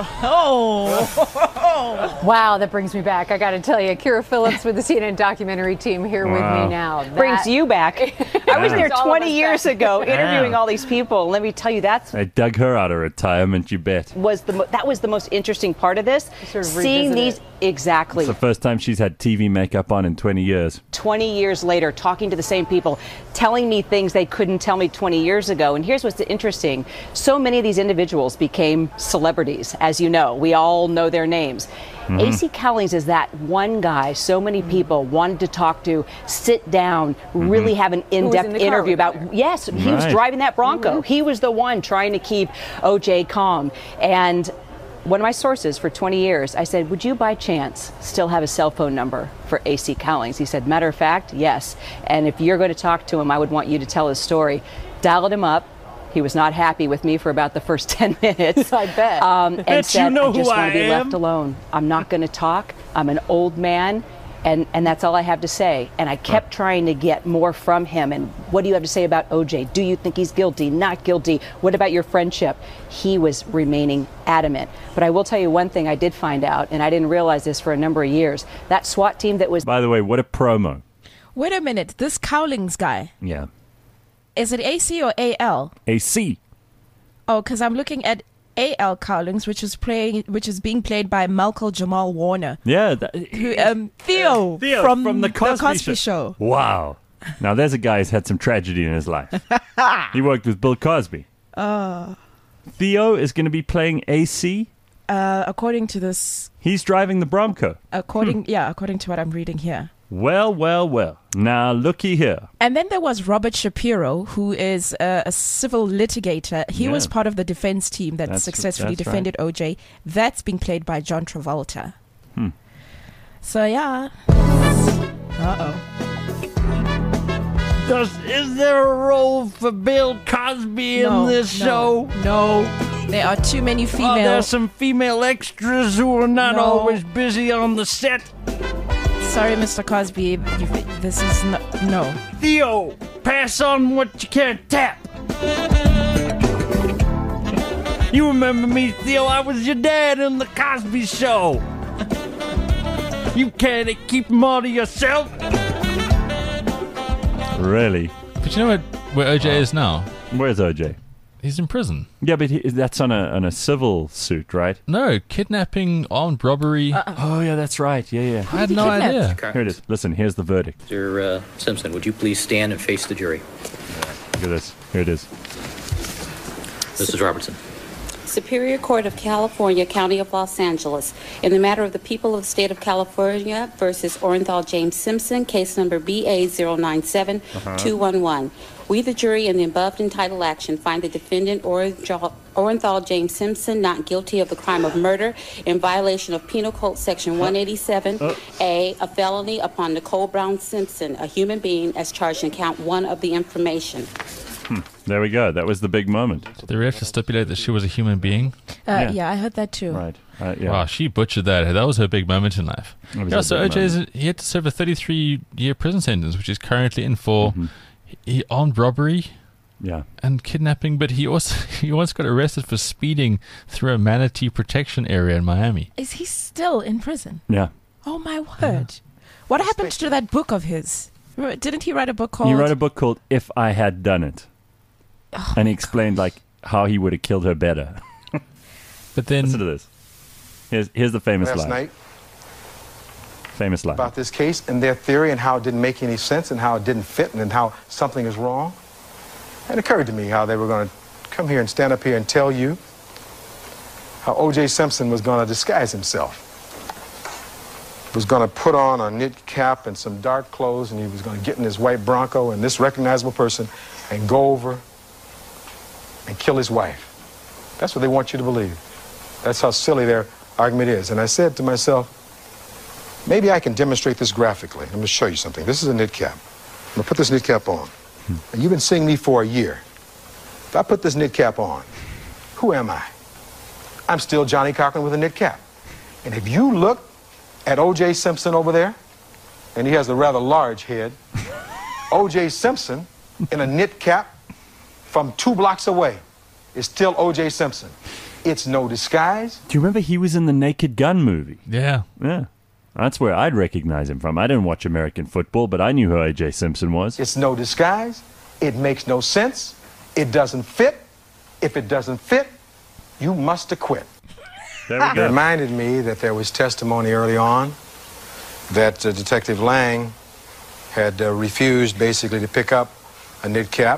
Oh. Wow, that brings me back. I got to tell you, Kira Phillips with the CNN documentary team here with me now. Brings you back. I was there 20 years ago interviewing all these people. Let me tell you, I dug her out of retirement, you bet. That was the most interesting part of this. Sort of seeing these exactly. It's the first time she's had TV makeup on in 20 years. 20 years later, talking to the same people, telling me things they couldn't tell me 20 years ago. And here's what's interesting. So many of these individuals became celebrities, as you know. We all know their names. Mm-hmm. A.C. Cowlings is that one guy so many people wanted to talk to, sit down, really have an in-depth interview about. Yes, he was driving that Bronco. He was the one trying to keep O.J. calm. And one of my sources for 20 years, I said, would you by chance still have a cell phone number for A.C. Cowlings? He said, matter of fact, yes. And if you're going to talk to him, I would want you to tell his story. Dialed him up. He was not happy with me for about the first 10 minutes. I bet. And said, you know I just who want to be I am? left alone. I'm not going to talk. I'm an old man. And that's all I have to say. And I kept trying to get more from him. And what do you have to say about OJ? Do you think he's guilty? Not guilty? What about your friendship? He was remaining adamant. But I will tell you one thing I did find out, and I didn't realize this for a number of years. That SWAT team that was... By the way, what a promo. Wait a minute. This Cowlings guy. Yeah. Is it AC or AL? AC. Oh, because I'm looking at A.L. Cowlings, which is being played by Malcolm Jamal Warner. Yeah. Theo from the Cosby Show. Wow. Now, there's a guy who's had some tragedy in his life. He worked with Bill Cosby. Theo is going to be playing AC? According to this... He's driving the Bronco. According to what I'm reading here. Well, well, well. Now, looky here. And then there was Robert Shapiro, who is a civil litigator. He was part of the defense team that successfully defended OJ. That's being played by John Travolta. So, yeah. Uh-oh. Is there a role for Bill Cosby in this show? No. There are too many female... Are there some female extras who are not always busy on the set? Sorry, Mr. Cosby. This is no. Theo, pass on what you can't tap. You remember me, Theo? I was your dad in the Cosby Show. You can't keep them all to yourself. Really? But you know where OJ is now? Where's OJ? He's in prison. Yeah, but that's on a civil suit, right? No, kidnapping, armed robbery. Oh, yeah, that's right. Yeah. I had no idea. Here it is. Listen, here's the verdict. Mr. Simpson, would you please stand and face the jury? Look at this. Here it is. Mrs. Robertson. Superior Court of California, County of Los Angeles, in the matter of the people of the state of California versus Orenthal James Simpson, case number BA097211. We, the jury, in the above entitled action, find the defendant Orenthal James Simpson not guilty of the crime of murder in violation of Penal Code Section 187A, a felony upon Nicole Brown Simpson, a human being, as charged in count 1 of the information. There we go. That was the big moment. Did they really have to stipulate that she was a human being? Yeah, I heard that too. Right. Wow, she butchered that. That was her big moment in life. Yeah, so OJ, he had to serve a 33-year prison sentence, which is currently in for armed robbery and kidnapping. But he once got arrested for speeding through a manatee protection area in Miami. Is he still in prison? Yeah. Oh, my word. What happened to that book of his? Didn't he write a book called... He wrote a book called If I Had Done It. Oh, and he explained how he would have killed her better. But then... Listen to this. Here's the famous last line. night Famous line. about this case and their theory and how it didn't make any sense and how it didn't fit and how something is wrong. It occurred to me how they were going to come here and stand up here and tell you how O.J. Simpson was going to disguise himself. Was going to put on a knit cap and some dark clothes, and he was going to get in his white Bronco and this recognizable person and go over and kill his wife. That's what they want you to believe. That's how silly their argument is. And I said to myself, maybe I can demonstrate this graphically. I'm going to show you something. This is a knit cap. I'm going to put this knit cap on. And you've been seeing me for a year. If I put this knit cap on, who am I? I'm still Johnny Cochran with a knit cap. And if you look at O.J. Simpson over there, and he has a rather large head, O.J. Simpson in a knit cap from 2 blocks away is still O.J. Simpson. It's no disguise. Do you remember he was in the Naked Gun movie? Yeah. That's where I'd recognize him from. I didn't watch American football, but I knew who O.J. Simpson was. It's no disguise. It makes no sense. It doesn't fit. If it doesn't fit, you must acquit. There we It go. reminded me that there was testimony early on that Detective Lang had refused basically to pick up a knit cap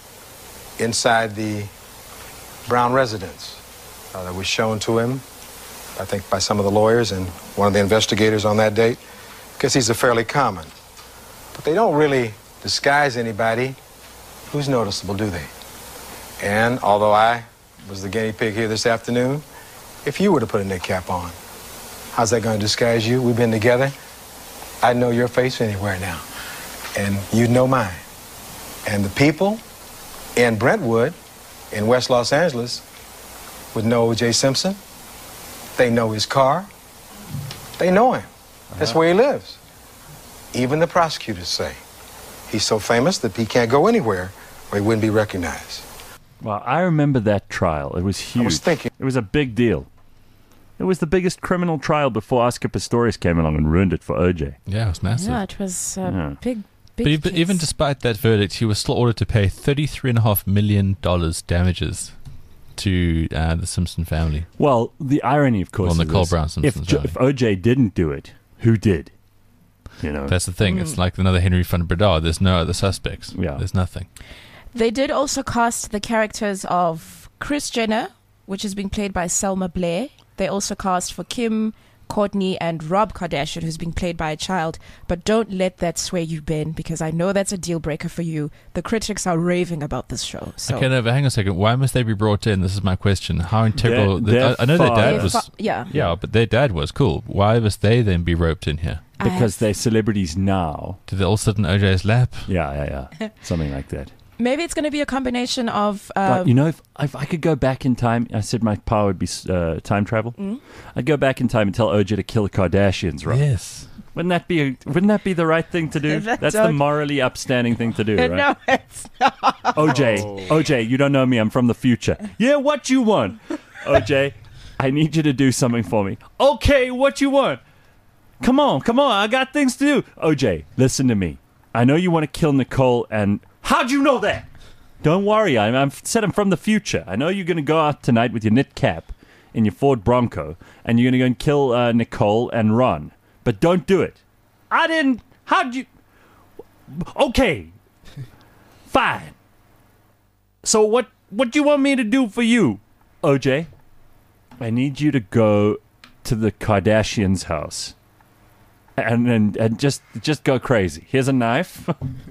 inside the Brown residence that was shown to him, I think, by some of the lawyers and one of the investigators on that date, because these are fairly common. But they don't really disguise anybody who's noticeable, do they? And although I was the guinea pig here this afternoon, if you were to put a knit cap on, how's that going to disguise you? We've been together. I'd know your face anywhere now, and you'd know mine. And the people in Brentwood, in West Los Angeles, would know O.J. Simpson. They know his car. They know him. That's where he lives. Even the prosecutors say he's so famous that he can't go anywhere where he wouldn't be recognized. Well, I remember that trial. It was huge. I was thinking. It was a big deal. It was the biggest criminal trial before Oscar Pistorius came along and ruined it for O.J. Yeah, it was massive. Yeah, it was big But even despite that verdict, he was still ordered to pay $33.5 million damages to the Simpson family. Well, the irony, of course, Well, is Nicole this. Brown Simpson's family. If O.J. didn't do it, who did? You know, That's the thing. It's like another Henry van Breda. There's no other suspects. Yeah. There's nothing. They did also cast the characters of Kris Jenner, which is being played by Selma Blair. They also cast for Kim Kourtney and Rob Kardashian, who's being played by a child. But don't let that sway you, Ben, because I know that's a deal breaker for you. The critics are raving about this show. So. Okay, no, but hang on a second. Why must they be brought in? This is my question. How integral... I know their dad was... Yeah, but their dad was cool. Why must they then be roped in here? Because they're celebrities now. Do they all sit in OJ's lap? Yeah. Something like that. Maybe it's going to be a combination of... But, if I could go back in time, I said my power would be time travel. I'd go back in time and tell OJ to kill the Kardashians, right? Yes. Wouldn't that be the right thing to do? That's the morally upstanding thing to do, right? No, it's not. OJ, you don't know me. I'm from the future. Yeah, what you want? OJ, I need you to do something for me. Okay, what you want? Come on. I got things to do. OJ, listen to me. I know you want to kill Nicole and... How'd you know that? Don't worry, I'm from the future. I know you're going to go out tonight with your knit cap in your Ford Bronco, and you're going to go and kill Nicole and Ron. But don't do it. I didn't. How'd you... Okay. Fine. So what do you want me to do for you, OJ? I need you to go to the Kardashians' house. And just go crazy. Here's a knife.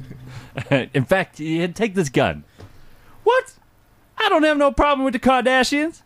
In fact, take this gun. What? I don't have no problem with the Kardashians.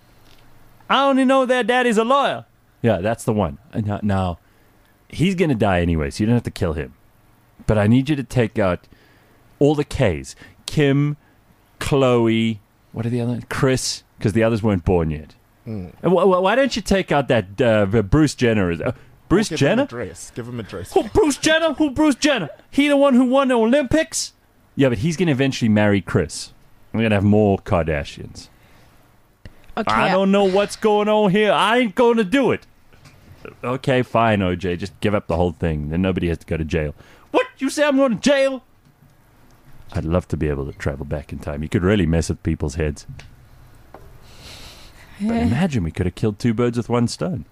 I only know their daddy's a lawyer. Yeah, that's the one. Now, he's going to die anyway, so you don't have to kill him. But I need you to take out all the Ks. Kim, Chloe, what are the other? Chris, because the others weren't born yet. Why don't you take out that Bruce Jenner? Bruce Jenner? Give him a dress. Who, Bruce Jenner? Who, Bruce Jenner? He the one who won the Olympics? Yeah, but he's going to eventually marry Chris. We're going to have more Kardashians. Okay, I don't know what's going on here. I ain't going to do it. Okay, fine, OJ. Just give up the whole thing. Then nobody has to go to jail. What? You say I'm going to jail? I'd love to be able to travel back in time. You could really mess with people's heads. But imagine we could have killed two birds with one stone.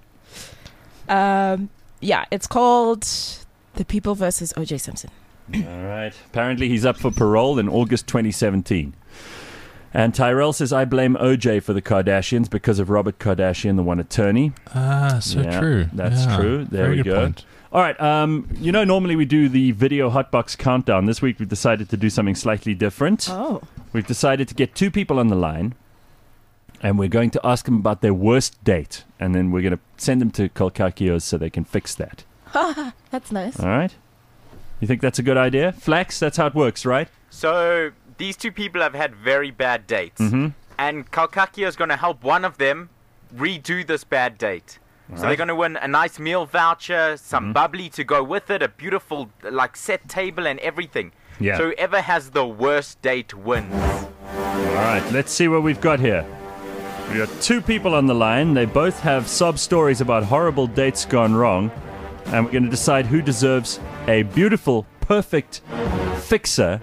Yeah, it's called The People versus O.J. Simpson. All right. Apparently he's up for parole in August 2017. And Tyrell says, I blame OJ for the Kardashians because of Robert Kardashian, the one attorney. True. That's true. There we go. Point. All right. Normally we do the video hotbox countdown. This week we've decided to do something slightly different. Oh. We've decided to get two people on the line. And we're going to ask them about their worst date. And then we're going to send them to Kolkakio's so they can fix that. That's nice. All right. You think that's a good idea? Flax, that's how it works, right? So these two people have had very bad dates. Mm-hmm. And Kolkakio is going to help one of them redo this bad date. So they're going to win a nice meal voucher, some bubbly to go with it, a beautiful set table and everything. Yeah. So whoever has the worst date wins. All right, let's see what we've got here. We got two people on the line. They both have sob stories about horrible dates gone wrong. And we're going to decide who deserves a beautiful, perfect fixer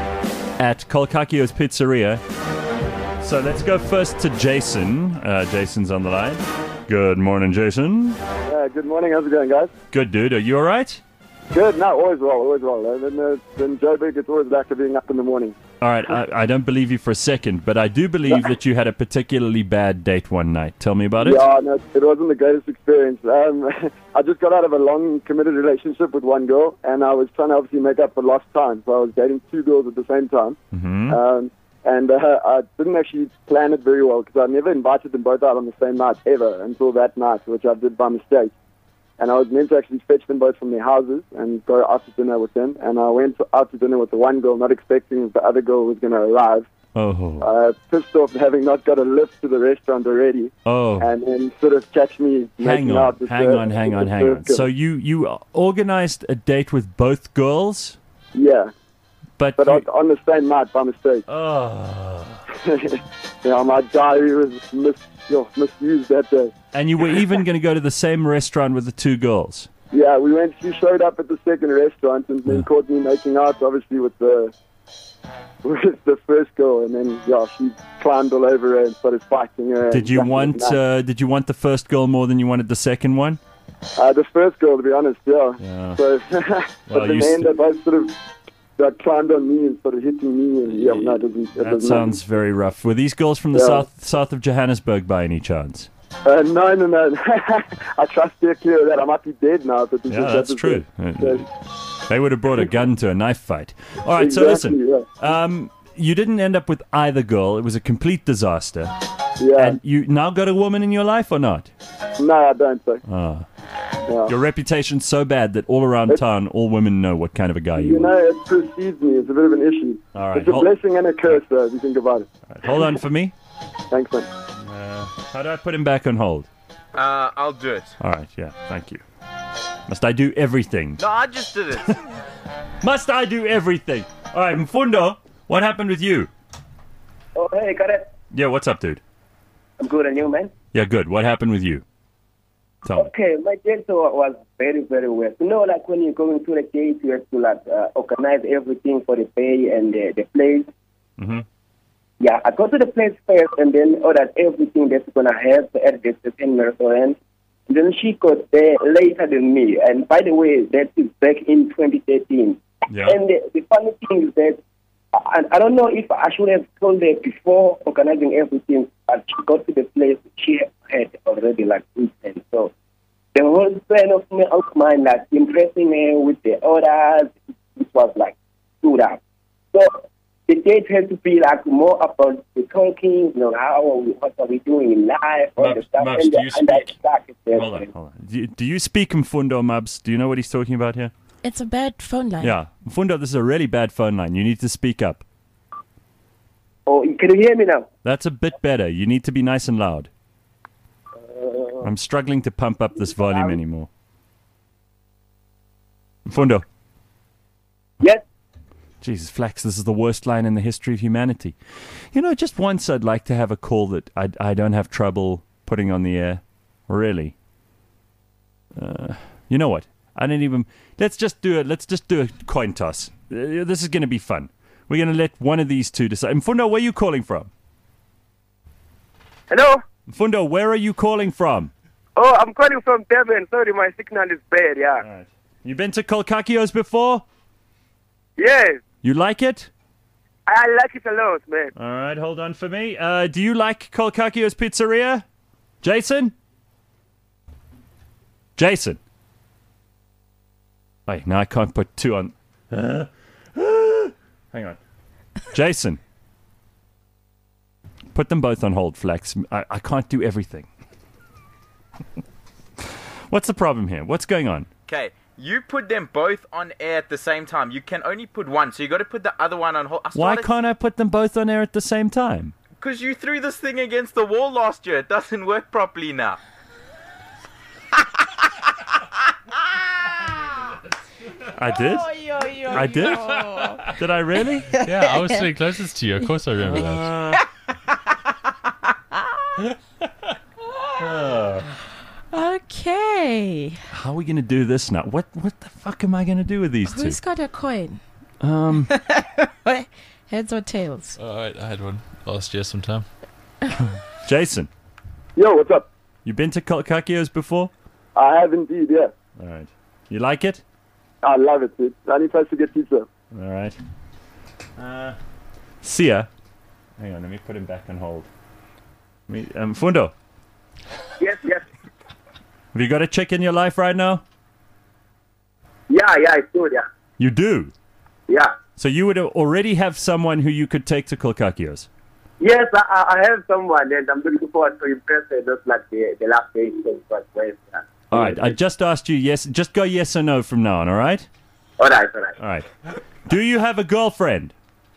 at Kolkakio's Pizzeria. So let's go first to Jason. Jason's on the line. Good morning, Jason. Good morning. How's it going, guys? Good, dude. Are you all right? Good. No, always well, always well. Then Joburg, it's always back to being up in the morning. All right, I don't believe you for a second, but I do believe that you had a particularly bad date one night. Tell me about it. Yeah, no, it wasn't the greatest experience. I just got out of a long, committed relationship with one girl, and I was trying to obviously make up for lost time. So I was dating two girls at the same time. Mm-hmm. And I didn't actually plan it very well because I never invited them both out on the same night ever until that night, which I did by mistake. And I was meant to actually fetch them both from their houses and go out to dinner with them. And I went out to dinner with the one girl, not expecting the other girl was going to arrive. Oh. Pissed off having not got a lift to the restaurant already. Oh. And then sort of catch me Hang on. So you organized a date with both girls? Yeah. But on the same night by mistake. Oh. Yeah, my diary was misused that day. And you were even going to go to the same restaurant with the two girls? Yeah, she showed up at the second restaurant and then caught me making out, obviously, with the first girl. And then, she climbed all over her and started fighting her. Did you want the first girl more than you wanted the second one? The first girl, to be honest, yeah. So, but in the end, they both sort of climbed on me and started hitting me. And it doesn't. That sounds very rough. Were these girls from the south of Johannesburg by any chance? No. I trust they're clear of that. I might be dead now. But Yeah, that's true. They would have brought a gun to a knife fight. All right, Exactly, so listen. You didn't end up with either girl. It was a complete disaster. Yeah. And you now got a woman in your life or not? No, I don't think. Ah. Your reputation's so bad that all around town, all women know what kind of a guy you You are. know, it precedes me. It's a bit of an issue. All right, It's a blessing and a curse, though, if you think about it. All right, hold on for me. Thanks, man. How do I put him back on hold? I'll do it. All right, yeah, thank you. Must I do everything? No, I just did it. Must I do everything? All right, Mfundo, what happened with you? Oh, hey, got it. Yeah, what's up, dude? I'm good, and you, man? Yeah, good. What happened with you? Tell me. Okay, my date was very, very well. You know, like when you're going to the date, you have to like organize everything for the pay and the place. Mm-hmm. Yeah, I go to the place first and then ordered everything that's gonna have at the certain restaurant. And then she got there later than me. And by the way, that is back in 2013. Yeah. And the funny thing is that I don't know if I should have told her before organizing everything, but she got to the place, she had already like eaten. So the whole plan of mine, like impressing her with the orders, it was like stood up. So the date had to be like more about the talking, what are we doing in life, all the stuff. Mubs, do you speak? Hold on. Do you speak Mfundo, Mubs? Do you know what he's talking about here? It's a bad phone line. Yeah. Mfundo, this is a really bad phone line. You need to speak up. Oh, can you hear me now? That's a bit better. You need to be nice and loud. I'm struggling to pump up this volume anymore. Mfundo. Yes? Jesus, Flax, this is the worst line in the history of humanity. You know, just once I'd like to have a call that I don't have trouble putting on the air. Really. You know what? I didn't even... Let's just do a coin toss. This is going to be fun. We're going to let one of these two decide. Mfundo, where are you calling from? Hello? Mfundo, where are you calling from? Oh, I'm calling from Durban. Sorry, my signal is bad, yeah. Right. You been to Kolkakios before? Yes. You like it? I like it a lot, man. All right, hold on for me. Do you like Kolkakios Pizzeria? Jason? Jason? Wait, now I can't put two on... Hang on. Jason. Put them both on hold, Flax. I can't do everything. What's the problem here? What's going on? Okay, you put them both on air at the same time. You can only put one, so you got to put the other one on hold. Why can't I put them both on air at the same time? Because you threw this thing against the wall last year. It doesn't work properly now. I did? I did? Did I really? Yeah, I was sitting closest to you. Of course I remember that. Okay. How are we going to do this now? What the fuck am I going to do with these two? Who's got a coin? Heads or tails? I had one last year sometime. Jason. Yo, what's up? You been to Kolkakios before? I have indeed, yeah. All right. You like it? I love it, dude. I need place to get pizza. All right. Sia. Hang on, let me put him back on hold. Fundo. Yes. Have you got a chick in your life right now? Yeah, I do, yeah. You do? Yeah. So you would already have someone who you could take to Kolkakios? Yes, I have someone, and I'm looking forward to impress her, just like the last day. All right, I just asked you yes. Just go yes or no from now on, all right? All right. All right. Do you have a girlfriend?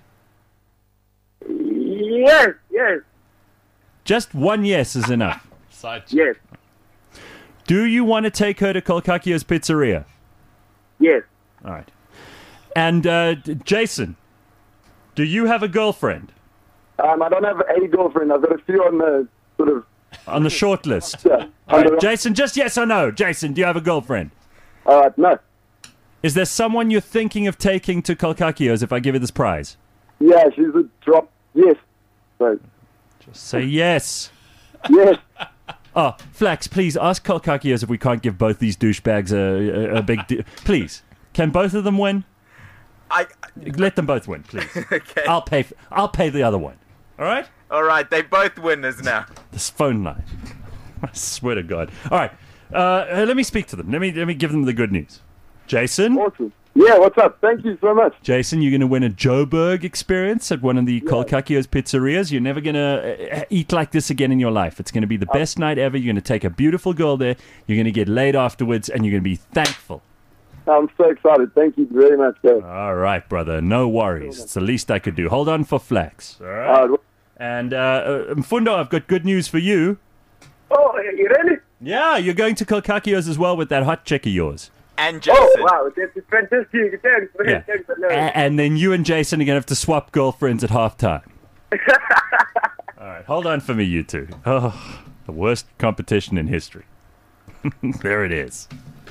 Yes. Just one yes is enough. Yes. Do you want to take her to Kolkakios Pizzeria? Yes. All right. And Jason, do you have a girlfriend? I don't have a girlfriend. I've got a few on the sort of... On the short list? Yeah. All right, Jason, just yes or no. Jason, do you have a girlfriend? No. Is there someone you're thinking of taking to Kolkakios if I give you this prize? Yeah, she's a drop. Yes. So. Just say yes. Yes. Oh, Flax, please ask Kolkakios if we can't give both these douchebags a big deal. Please. Can both of them win? Let them both win, please. Okay. I'll pay the other one. All right? All right, they both winners now. This phone line. I swear to God. All right. Let me speak to them. Let me give them the good news. Jason? Awesome. Yeah, what's up? Thank you so much. Jason, you're going to win a Joburg experience at one of the Kolkakio's pizzerias. You're never going to eat like this again in your life. It's going to be the best night ever. You're going to take a beautiful girl there. You're going to get laid afterwards, and you're going to be thankful. I'm so excited. Thank you very much, guys. All right, brother. No worries. It's the least I could do. Hold on for Flax. All right. And Mfundo, I've got good news for you. Oh, you ready? Yeah, you're going to Kolkakio's as well with that hot chick of yours. And Jason. Oh, wow. That's fantastic. Thanks. Yeah. Thanks. And then you and Jason are going to have to swap girlfriends at halftime. All right, hold on for me, you two. Oh, the worst competition in history. There it is.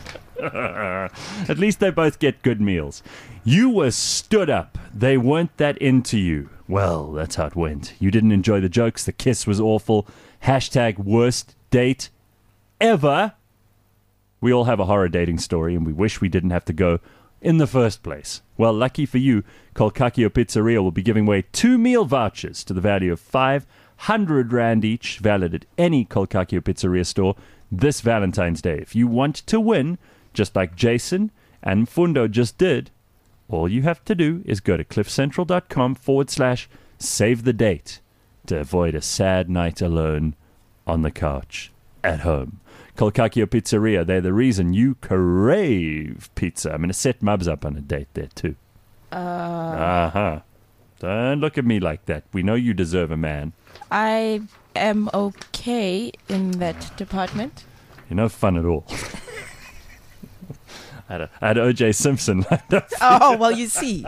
At least they both get good meals. You were stood up. They weren't that into you. Well, that's how it went. You didn't enjoy the jokes. The kiss was awful. # worst date ever. We all have a horror dating story, and we wish we didn't have to go in the first place. Well, lucky for you, Kolkakio Pizzeria will be giving away 2 meal vouchers to the value of 500 Rand each, valid at any Kolkakio Pizzeria store this Valentine's Day. If you want to win, just like Jason and Mfundo just did, all you have to do is go to cliffcentral.com/save-the-date to avoid a sad night alone on the couch at home. Kolkakio Pizzeria, they're the reason you crave pizza. I'm going to set Mubs up on a date there too. Don't look at me like that. We know you deserve a man. I am okay in that department. You're no fun at all. I had O.J. Simpson lined up. Oh, well, you see.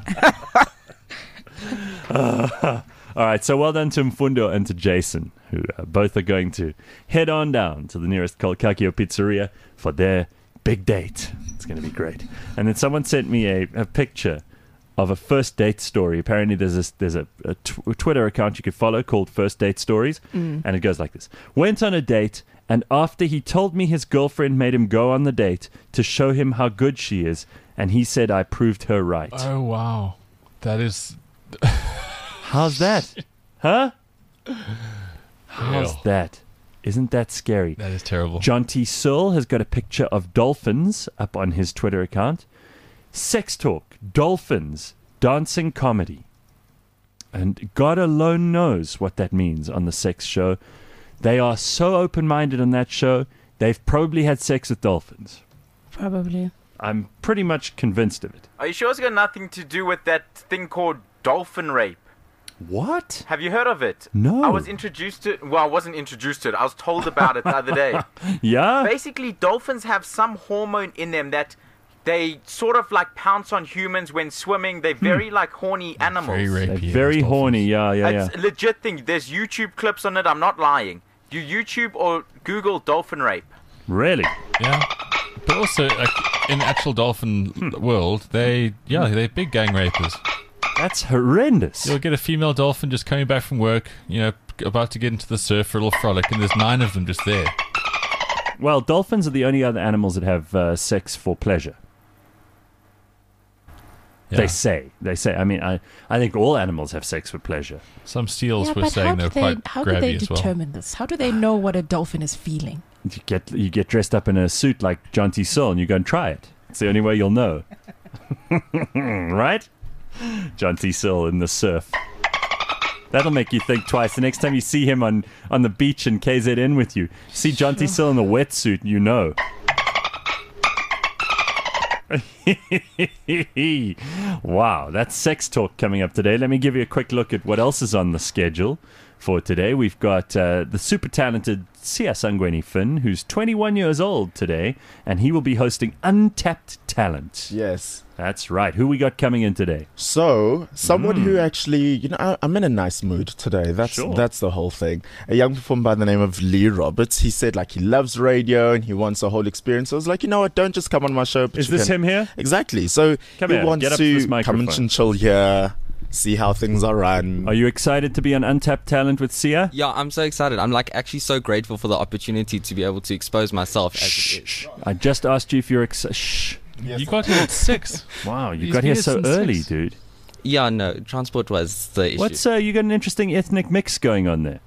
All right, so well done to Mfundo and to Jason, who both are going to head on down to the nearest Kolkakio Pizzeria for their big date. It's going to be great. And then someone sent me a picture of a first date story. Apparently there's a Twitter account you could follow called First Date Stories, and it goes like this. Went on a date, and after he told me his girlfriend made him go on the date to show him how good she is, and he said I proved her right. Oh, wow. That is... How's that? Huh? How's that? Isn't that scary? That is terrible. John T. Searle has got a picture of dolphins up on his Twitter account. Sex talk, dolphins, dancing comedy. And God alone knows what that means on the sex show. They are so open-minded on that show, they've probably had sex with dolphins. Probably. I'm pretty much convinced of it. Are you sure it's got nothing to do with that thing called dolphin rape? What? Have you heard of it? No. I was introduced to it. Well, I wasn't introduced to it. I was told about it the other day. Yeah? Basically, dolphins have some hormone in them that they sort of like pounce on humans when swimming. They're very like horny animals. Very rapey. Very horny, yeah. It's a legit thing. There's YouTube clips on it. I'm not lying. You YouTube or Google dolphin rape. Really? Yeah. But also, like, in the actual dolphin world, they're big gang rapers. That's horrendous. You'll get a female dolphin just coming back from work, about to get into the surf for a little frolic, and there's 9 of them just there. Well, dolphins are the only other animals that have sex for pleasure. Yeah. They say. I mean, I think all animals have sex for pleasure. Some seals were saying they're quite grabby as well. How do they determine this? How do they know what a dolphin is feeling? You get dressed up in a suit like John T. Searle and you go and try it. It's the only way you'll know. Right? John T. Searle in the surf. That'll make you think twice. The next time you see him on the beach in KZN with you, see John T. Searle in the wetsuit, you know. Wow, that's sex talk coming up today. Let me give you a quick look at what else is on the schedule for today. We've got the super talented Sia Sangweni Finn, who's 21 years old today, and he will be hosting Untapped Talent. Yes. That's right. Who we got coming in today? So, someone who actually, I'm in a nice mood today. That's the whole thing. A young performer by the name of Lee Roberts. He said, he loves radio and he wants a whole experience. I was like, you know what? Don't just come on my show. Is this him here? Exactly. So, he wants to come and chill here, see how things are run. Are you excited to be on Untapped Talent with Sia? Yeah, I'm so excited. I'm actually so grateful for the opportunity to be able to expose myself as it is. I just asked you if you're excited. Shh. Yes. You got here at 6. Wow, you got here so early, dude. Yeah, no, transport was the issue. You got an interesting ethnic mix going on there.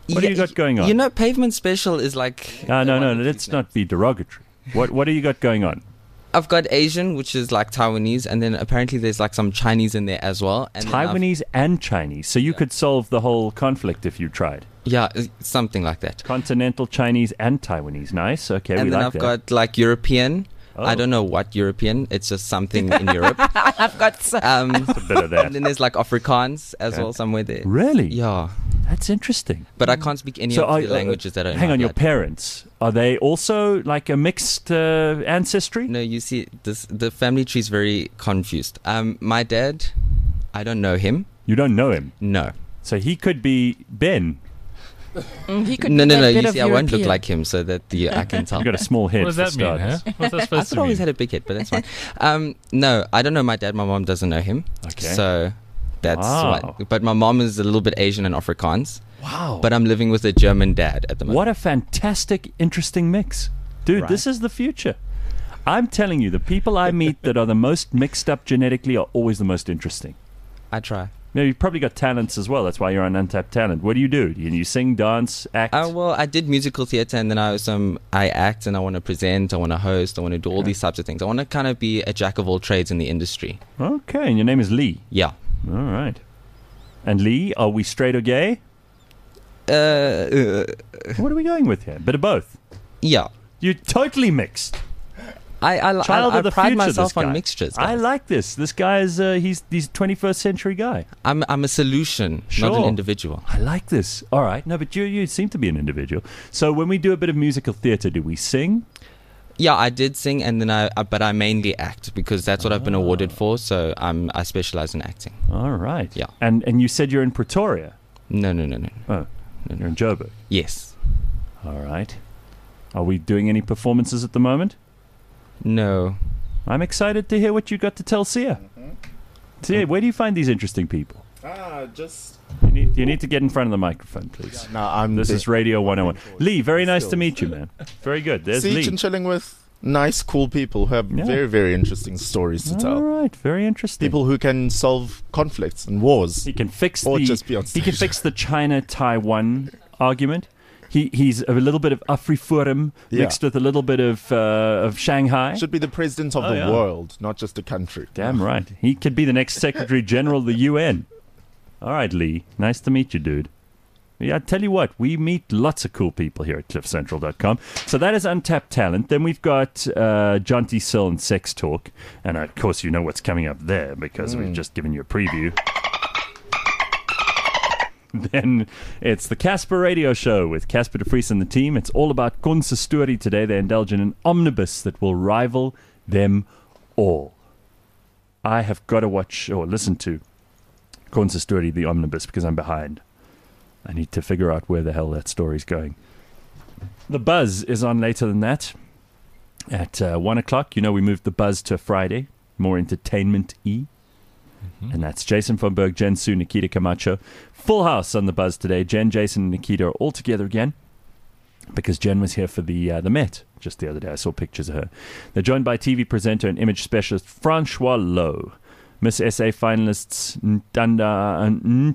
What do you got going on? You know, Pavement Special is like... No, let's not be derogatory. What do you got going on? I've got Asian, which is like Taiwanese, and then apparently there's like some Chinese in there as well. And Taiwanese and Chinese. So you could solve the whole conflict if you tried. Yeah, something like that. Continental Chinese and Taiwanese. Nice. Okay, and we then like I've that. got like European. Oh. I don't know what European. It's just something in Europe. I've got some. a bit of that. And then there's like Afrikaans as well, somewhere there. Really? Yeah. That's interesting. But I can't speak any of the languages that are in Hang my on, your blood. parents, are they also like a mixed ancestry? No, you see, the family tree is very confused. My dad, I don't know him. You don't know him? No. So he could be Ben. He could No. be that bit You of see, I won't look European. like him, so that I can tell. You've got a small head. What does that mean, huh? What's that I supposed could to always mean? had a big head, but that's fine. No, I don't know my dad. My mom doesn't know him. Okay. So that's Wow. why. But my mom is a little bit Asian and Afrikaans. Wow. But I'm living with a German dad at the moment. What a fantastic, interesting mix. Dude, Right. this is the future. I'm telling you, the people I meet that are the most mixed up genetically are always the most interesting. I try. Now, you've probably got talents as well. That's why you're on Untapped Talent. What do? You sing, dance, act? Well, I did musical theatre, and then I act, and I want to present, I want to host, I want to do all these types of things. I want to kind of be a jack of all trades in the industry. Okay, and your name is Lee? Yeah. All right. And Lee, are we straight or gay? What are we going with here? Bit of both? Yeah. You're totally mixed. I Child of the pride future, myself this guy. on mixtures. I guys. like this. This guy is he's a 21st century guy. I'm a solution, Sure. not an individual. I like this. All right. No, but you seem to be an individual. So when we do a bit of musical theatre, do we sing? Yeah, I did sing, and then but I mainly act because that's what I've been awarded for. So I specialize in acting. All right. Yeah. And you said you're in Pretoria. No. Oh, you're in Joburg. Yes. All right. Are we doing any performances at the moment? No. I'm excited to hear what you got to tell Sia. Sia, where do you find these interesting people? Just... You need to get in front of the microphone, please. No, This is Radio 101. Lee, very nice to meet you, man. Very good. There's Siege Lee. and chilling with nice, cool people who have very, very interesting stories to tell. All right, very interesting. People who can solve conflicts and wars. He can fix just be on he can fix the China-Taiwan argument. He's a little bit of Afriforum mixed with a little bit of Shanghai. Should be the president of the world, not just a country. Damn right. He could be the next Secretary General of the UN. All right, Lee. Nice to meet you, dude. Yeah, I tell you what, we meet lots of cool people here at cliffcentral.com. So that is Untapped Talent. Then we've got Jonty Sill and Sex Talk. And of course, you know what's coming up there because we've just given you a preview. Then it's the Casper Radio Show with Casper de Vries and the team. It's all about Kunse Story today. They indulge in an omnibus that will rival them all. I have got to watch or listen to Kunse Story, the omnibus, because I'm behind. I need to figure out where the hell that story's going. The Buzz is on later than that. At 1 o'clock, you know we moved the Buzz to Friday. More entertainment-y. And that's Jason von Berg, Jen Su, Nikita Camacho. Full house on the Buzz today. Jen, Jason, and Nikita are all together again because Jen was here for the Met just the other day. I saw pictures of her. They're joined by TV presenter and image specialist Francois Lowe. Miss SA finalists Ntandoye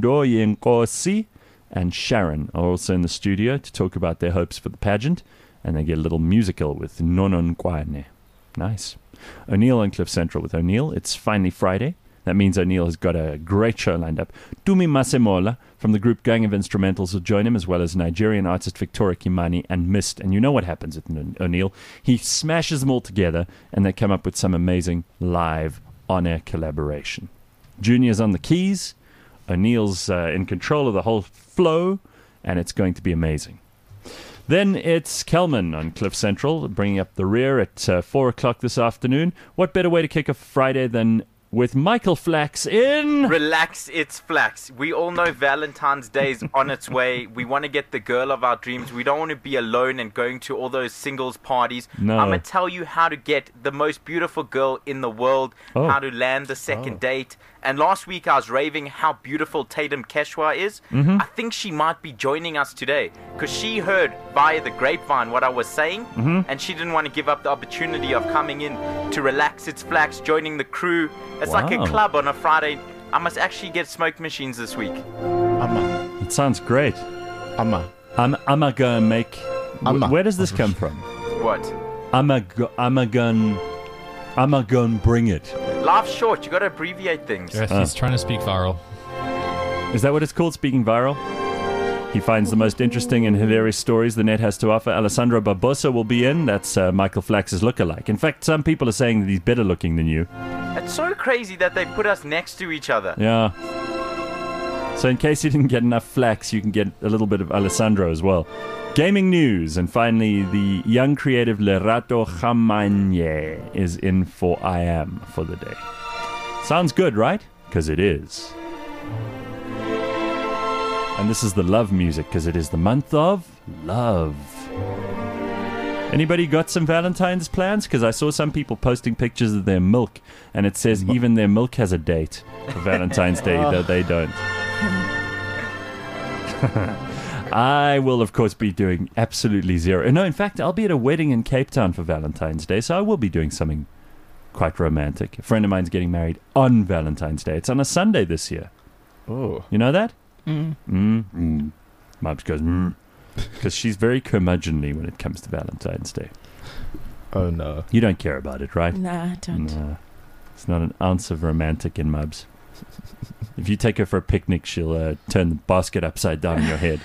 Nkosi and Sharon are also in the studio to talk about their hopes for the pageant. And they get a little musical with Nono Nkwane. Nice. O'Neill on Cliff Central with O'Neill. It's finally Friday. That means O'Neill has got a great show lined up. Tumi Masemola from the group Gang of Instrumentals will join him, as well as Nigerian artist Victoria Kimani and Mist. And you know what happens with O'Neill. He smashes them all together, and they come up with some amazing live on-air collaboration. Junior's on the keys. O'Neill's in control of the whole flow, and it's going to be amazing. Then it's Kelman on Cliff Central, bringing up the rear at 4 o'clock this afternoon. What better way to kick off Friday than with Michael Flax in... Relax, it's Flax. We all know Valentine's Day is on its way. We want to get the girl of our dreams. We don't want to be alone and going to all those singles parties. No. I'm going to tell you how to get the most beautiful girl in the world, how to land the second date. And last week I was raving how beautiful Tatum Keshwa is. Mm-hmm. I think she might be joining us today because she heard via the grapevine what I was saying, and she didn't want to give up the opportunity of coming in to Relax It's Flax, joining the crew. It's like a club on a Friday. I must actually get smoke machines this week. It sounds great. I'm a gonna make. Where does this come from? What? I'm a gonna bring it. Life's short. You got to abbreviate things. Yes, he's trying to speak viral. Is that what it's called? Speaking viral? He finds the most interesting and hilarious stories the net has to offer. Alessandro Barbosa will be in. That's Michael Flax's lookalike. In fact, some people are saying that he's better looking than you. It's so crazy that they put us next to each other. Yeah. So in case you didn't get enough Flax, you can get a little bit of Alessandro as well. Gaming news. And finally, the young creative Lerato Khamanye is in for I Am for the day. Sounds good, right? Because it is. And this is the love music, because it is the month of love. Anybody got some Valentine's plans? Because I saw some people posting pictures of their milk, and it says even their milk has a date for Valentine's Day, though they don't. I will, of course, be doing absolutely zero. No, in fact, I'll be at a wedding in Cape Town for Valentine's Day, so I will be doing something quite romantic. A friend of mine's getting married on Valentine's Day. It's on a Sunday this year. Oh. You know that? Mubs goes, because she's very curmudgeonly when it comes to Valentine's Day. Oh, no. You don't care about it, right? Nah, I don't. Nah. It's not an ounce of romantic in Mubs. If you take her for a picnic, she'll turn the basket upside down in your head.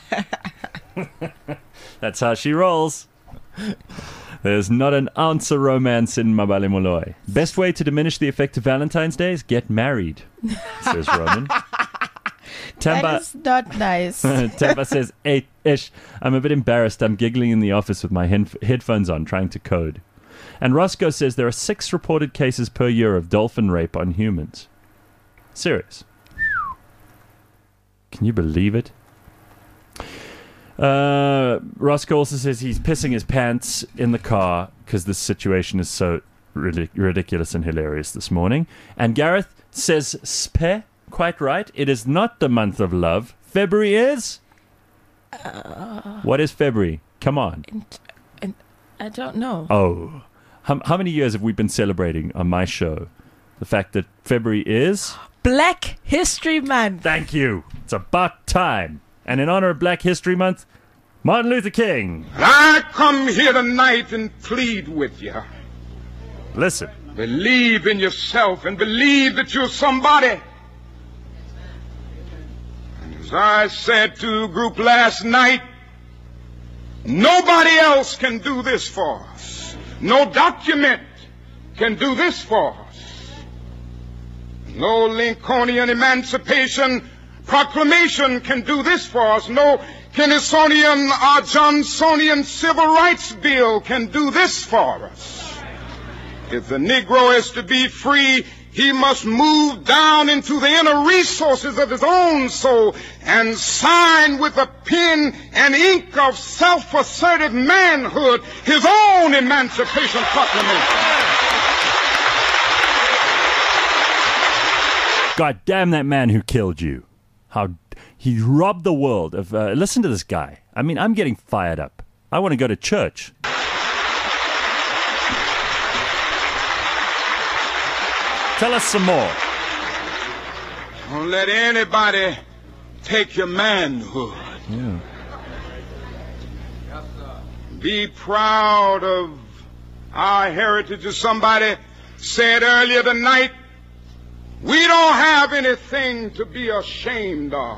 That's how she rolls. There's not an ounce of romance in Mabale Moloi. Best way to diminish the effect of Valentine's Day is get married, says Roman. That is not nice. Tamba says, hey, Ish, I'm a bit embarrassed. I'm giggling in the office with my headphones on, trying to code. And Roscoe says there are 6 reported cases per year of dolphin rape on humans. Serious. Can you believe it? Roscoe also says he's pissing his pants in the car because this situation is so ridiculous and hilarious this morning. And Gareth says, Spe, quite right. It is not the month of love. February is? What is February? Come on. I don't know. Oh. How many years have we been celebrating on my show the fact that February is? Black History Month. Thank you. It's about time. And in honor of Black History Month, Martin Luther King. I come here tonight and plead with you. Listen. Believe in yourself and believe that you're somebody. And as I said to a group last night, nobody else can do this for us. No document can do this for us. No Lincolnian Emancipation Proclamation can do this for us. No Kennysonian or Johnsonian Civil Rights Bill can do this for us. If the Negro is to be free, he must move down into the inner resources of his own soul and sign with a pen and ink of self-assertive manhood his own Emancipation Proclamation. God damn that man who killed you. How he robbed the world of... listen to this guy. I mean, I'm getting fired up. I want to go to church. Tell us some more. Don't let anybody take your manhood. Yeah. Be proud of our heritage. As somebody said earlier tonight, we don't have anything to be ashamed of.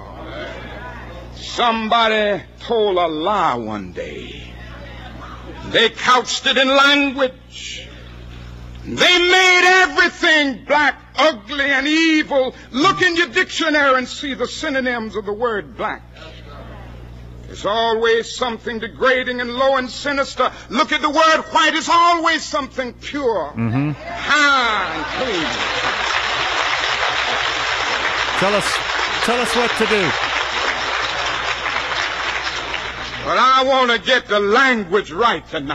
Somebody told a lie one day. They couched it in language. They made everything black, ugly, and evil. Look in your dictionary and see the synonyms of the word black. There's always something degrading and low and sinister. Look at the word white. It's always something pure, high and clean. Tell us what to do. But I want to get the language right tonight.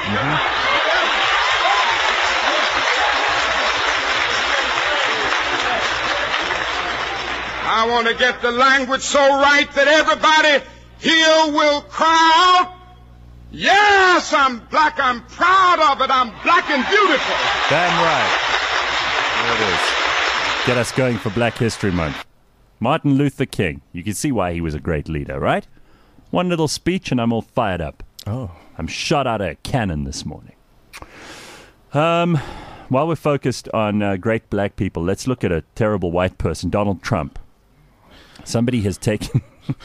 I want to get the language so right that everybody here will cry out, yes, I'm black, I'm proud of it, I'm black and beautiful. Damn right. There it is. Get us going for Black History Month. Martin Luther King. You can see why he was a great leader, right? One little speech and I'm all fired up. Oh. I'm shot out of a cannon this morning. While we're focused on great black people, let's look at a terrible white person, Donald Trump. Somebody's taken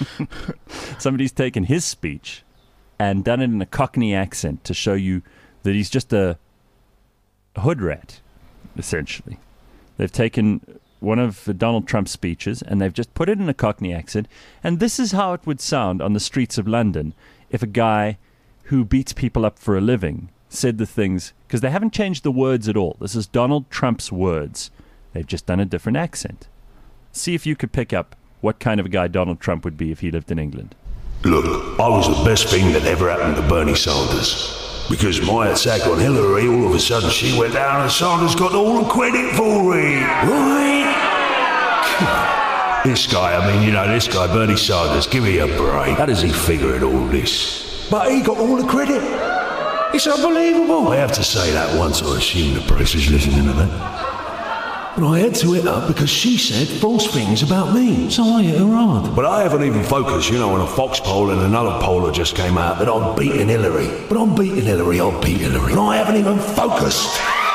his speech and done it in a Cockney accent to show you that he's just a hood rat, essentially. They've taken one of Donald Trump's speeches and they've just put it in a Cockney accent, and this is how it would sound on the streets of London if a guy who beats people up for a living said the things, because they haven't changed the words at all. This is Donald Trump's words. They've just done a different accent. See if you could pick up what kind of a guy Donald Trump would be if he lived in England. Look, I was the best thing that ever happened to Bernie Sanders. Because my attack on Hillary, all of a sudden she went down and Sanders got all the credit for it. Right? This guy, this guy, Bernie Sanders, give me a break. How does he figure in all this? But he got all the credit. It's unbelievable. I have to say that once I assumed the press was listening to that. But I had to hit her because she said false things about me. So I hit her hard. But I haven't even focused, on a Fox poll and another poll that just came out that I'm beating Hillary. But I'm beating Hillary, I'll beat Hillary. And I haven't even focused.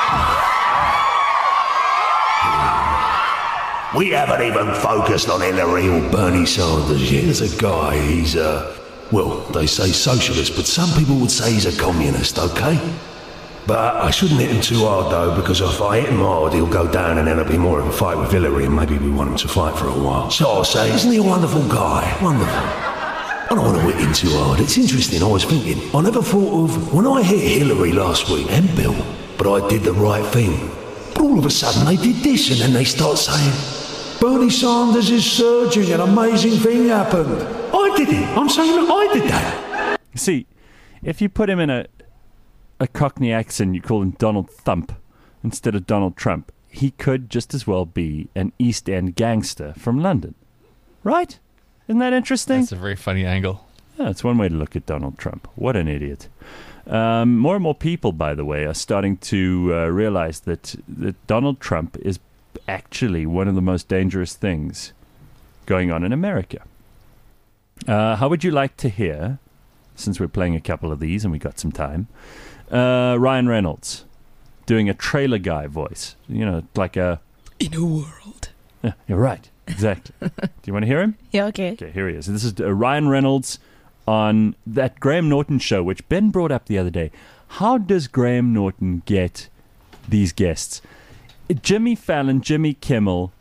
We haven't even focused on Hillary or Bernie Sanders yet. There's a guy, he's they say socialist, but some people would say he's a communist, okay? But I shouldn't hit him too hard, though, because if I hit him hard, he'll go down and then it'll be more of a fight with Hillary, and maybe we want him to fight for a while. So I'll say, isn't he a wonderful guy? Wonderful. I don't want to hit him too hard. It's interesting, I was thinking, I never thought of when I hit Hillary last week, and Bill, but I did the right thing. But all of a sudden they did this, and then they start saying, Bernie Sanders is surging, an amazing thing happened. I did it. I'm saying that I did that. See, if you put him in a Cockney accent, you call him Donald Thump instead of Donald Trump, he could just as well be an East End gangster from London. Right? Isn't that interesting? That's a very funny angle. Yeah, it's one way to look at Donald Trump. What an idiot. More and more people, by the way, are starting to realize that Donald Trump is actually one of the most dangerous things going on in America. How would you like to hear, since we're playing a couple of these and we got some time, Ryan Reynolds doing a trailer guy voice, like a in a world. Yeah, you're right, exactly. Do you want to hear him? Yeah, okay. Okay, here he is. This is Ryan Reynolds on that Graham Norton show, which Ben brought up the other day. How does Graham Norton get these guests? Jimmy Fallon, Jimmy Kimmel,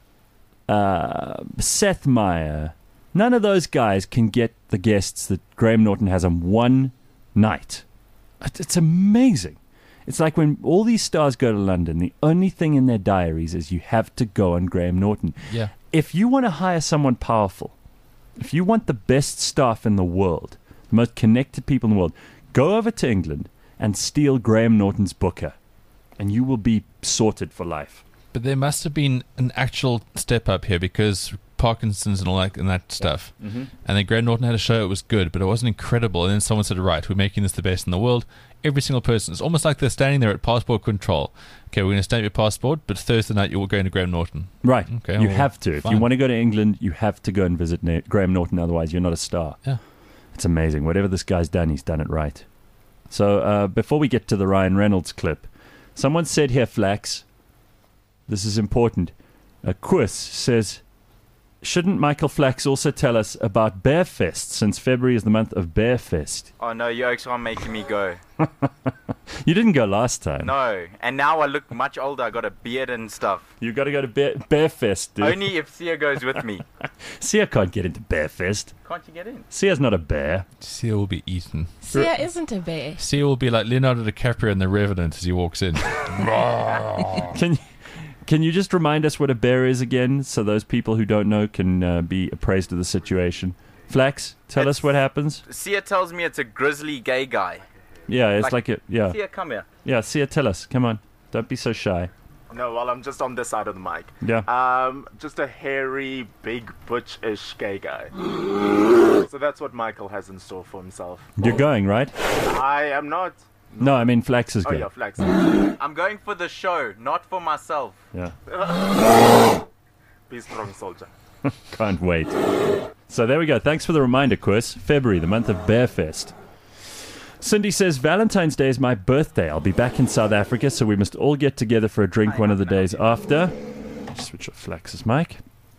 Seth Meyers, none of those guys can get the guests that Graham Norton has on one night. It's amazing. It's like when all these stars go to London, the only thing in their diaries is you have to go on Graham Norton. Yeah. If you want to hire someone powerful, if you want the best staff in the world, the most connected people in the world, go over to England and steal Graham Norton's booker, and you will be sorted for life. But there must have been an actual step up here because Parkinson's and all that and that stuff. Mm-hmm. And then Graham Norton had a show, it was good, but it wasn't incredible. And then someone said, right, we're making this the best in the world. Every single person, it's almost like they're standing there at passport control. Okay, we're going to stamp your passport, but Thursday night you're going to Graham Norton. Right. Okay, you well, have to. If fine. you want to go to England, you have to go and visit Graham Norton, otherwise you're not a star. Yeah. It's amazing. Whatever this guy's done, he's done it right. So before we get to the Ryan Reynolds clip, someone said here, Flax, this is important. Quis says, shouldn't Michael Flax also tell us about Bearfest, since February is the month of Bearfest? Oh no, you oaks aren't making me go. You didn't go last time. No, and now I look much older. I got a beard and stuff. You got to go to Bearfest, dude. Only if Sia goes with me. Sia can't get into Bearfest. Can't you get in? Sia's not a bear. Sia will be eaten. Sia isn't a bear. Sia will be like Leonardo DiCaprio in The Revenant as he walks in. Can you just remind us what a bear is again, so those people who don't know can be appraised of the situation? Flax, tell us what happens. Sia tells me it's a grizzly gay guy. Yeah, it's like it. Yeah. Sia, come here. Yeah, Sia, tell us. Come on. Don't be so shy. No, well, I'm just on this side of the mic. Yeah. Just a hairy, big, butch-ish gay guy. So that's what Michael has in store for himself. You're going, right? I am not. No, I mean Flax is going. Oh, yeah, Flax. I'm going for the show, not for myself. Yeah. Be strong, soldier. Can't wait. So there we go. Thanks for the reminder, Chris. February, the month of Bearfest. Cindy says, Valentine's Day is my birthday. I'll be back in South Africa, so we must all get together for a drink one of the days after. Switch off Flax's mic.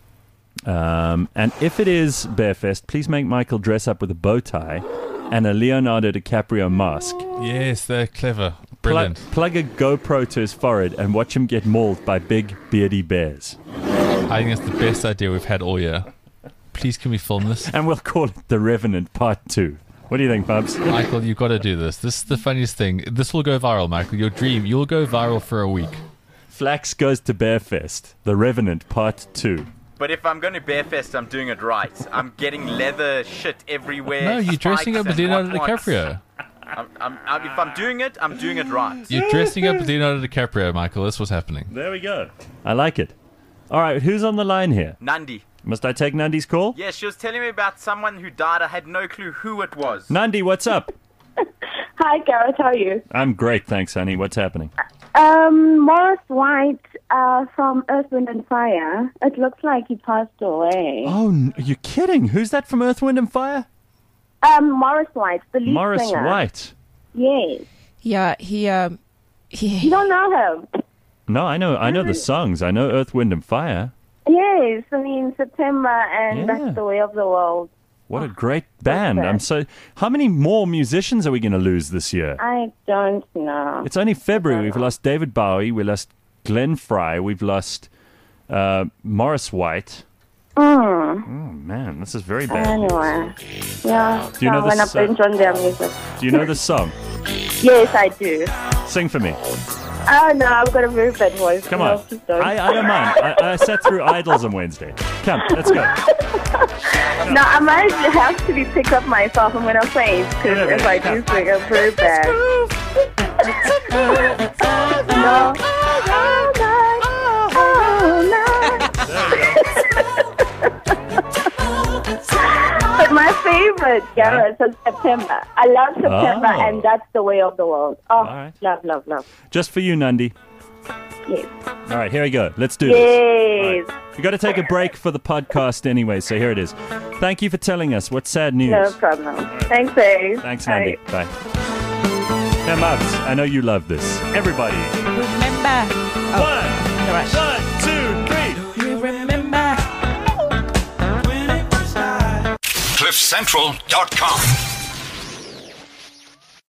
And if it is Bearfest, please make Michael dress up with a bow tie and a Leonardo DiCaprio mask. Yes, they're clever. Brilliant. Plug a GoPro to his forehead and watch him get mauled by big, beardy bears. I think that's the best idea we've had all year. Please, can we film this? And we'll call it The Revenant Part 2. What do you think, Bubs? Michael, you've got to do this. This is the funniest thing. This will go viral, Michael. Your dream, you'll go viral for a week. Flax goes to Bearfest. The Revenant Part 2. But if I'm going to Bearfest, I'm doing it right. I'm getting leather shit everywhere. No, you're dressing up with Leonardo DiCaprio. If I'm doing it, I'm doing it right. You're dressing up with Leonardo DiCaprio, Michael. That's what's happening. There we go. I like it. All right, who's on the line here? Nandi. Must I take Nandi's call? Yeah, she was telling me about someone who died. I had no clue who it was. Nandi, what's up? Hi, Gareth. How are you? I'm great, thanks, honey. What's happening? Morris White from Earth, Wind and Fire. It looks like he passed away. Oh, you're kidding. Who's that from Earth, Wind and Fire? Morris White, the lead singer. Morris White? Yes. Yeah, he You don't know him? No, I know the songs. I know Earth, Wind and Fire. Yes, I mean, September and That's the Way of the World. What a great band. How many more musicians are we going to lose this year? I don't know. It's only February. We've lost David Bowie. We lost Glenn Fry. We've lost Morris White. Oh, man, this is very bad. Anyway. Yeah, do you know this, enjoy their music. Do you know this song? Yes, I do. Sing for me. Oh, no, I've got a very bad voice. Come on. I don't mind. I sat through Idols on Wednesday. Come, let's go. No, I might have to be picked up myself. I'm going to faint because if I do sing, I'm very bad. No. But my favorite, Gareth, is September. I love September, and That's the Way of the World. Oh, right. Love. Just for you, Nandi. Yes. All right, here we go. Let's do this. Right. We've got to take a break for the podcast anyway, so here it is. Thank you for telling us. What's sad news? No problem. Right. Thanks, Dave. Thanks, Nandi. Bye. Now, Mubs, I know you love this. Everybody. Remember. One, two, three. You remember. CliffCentral.com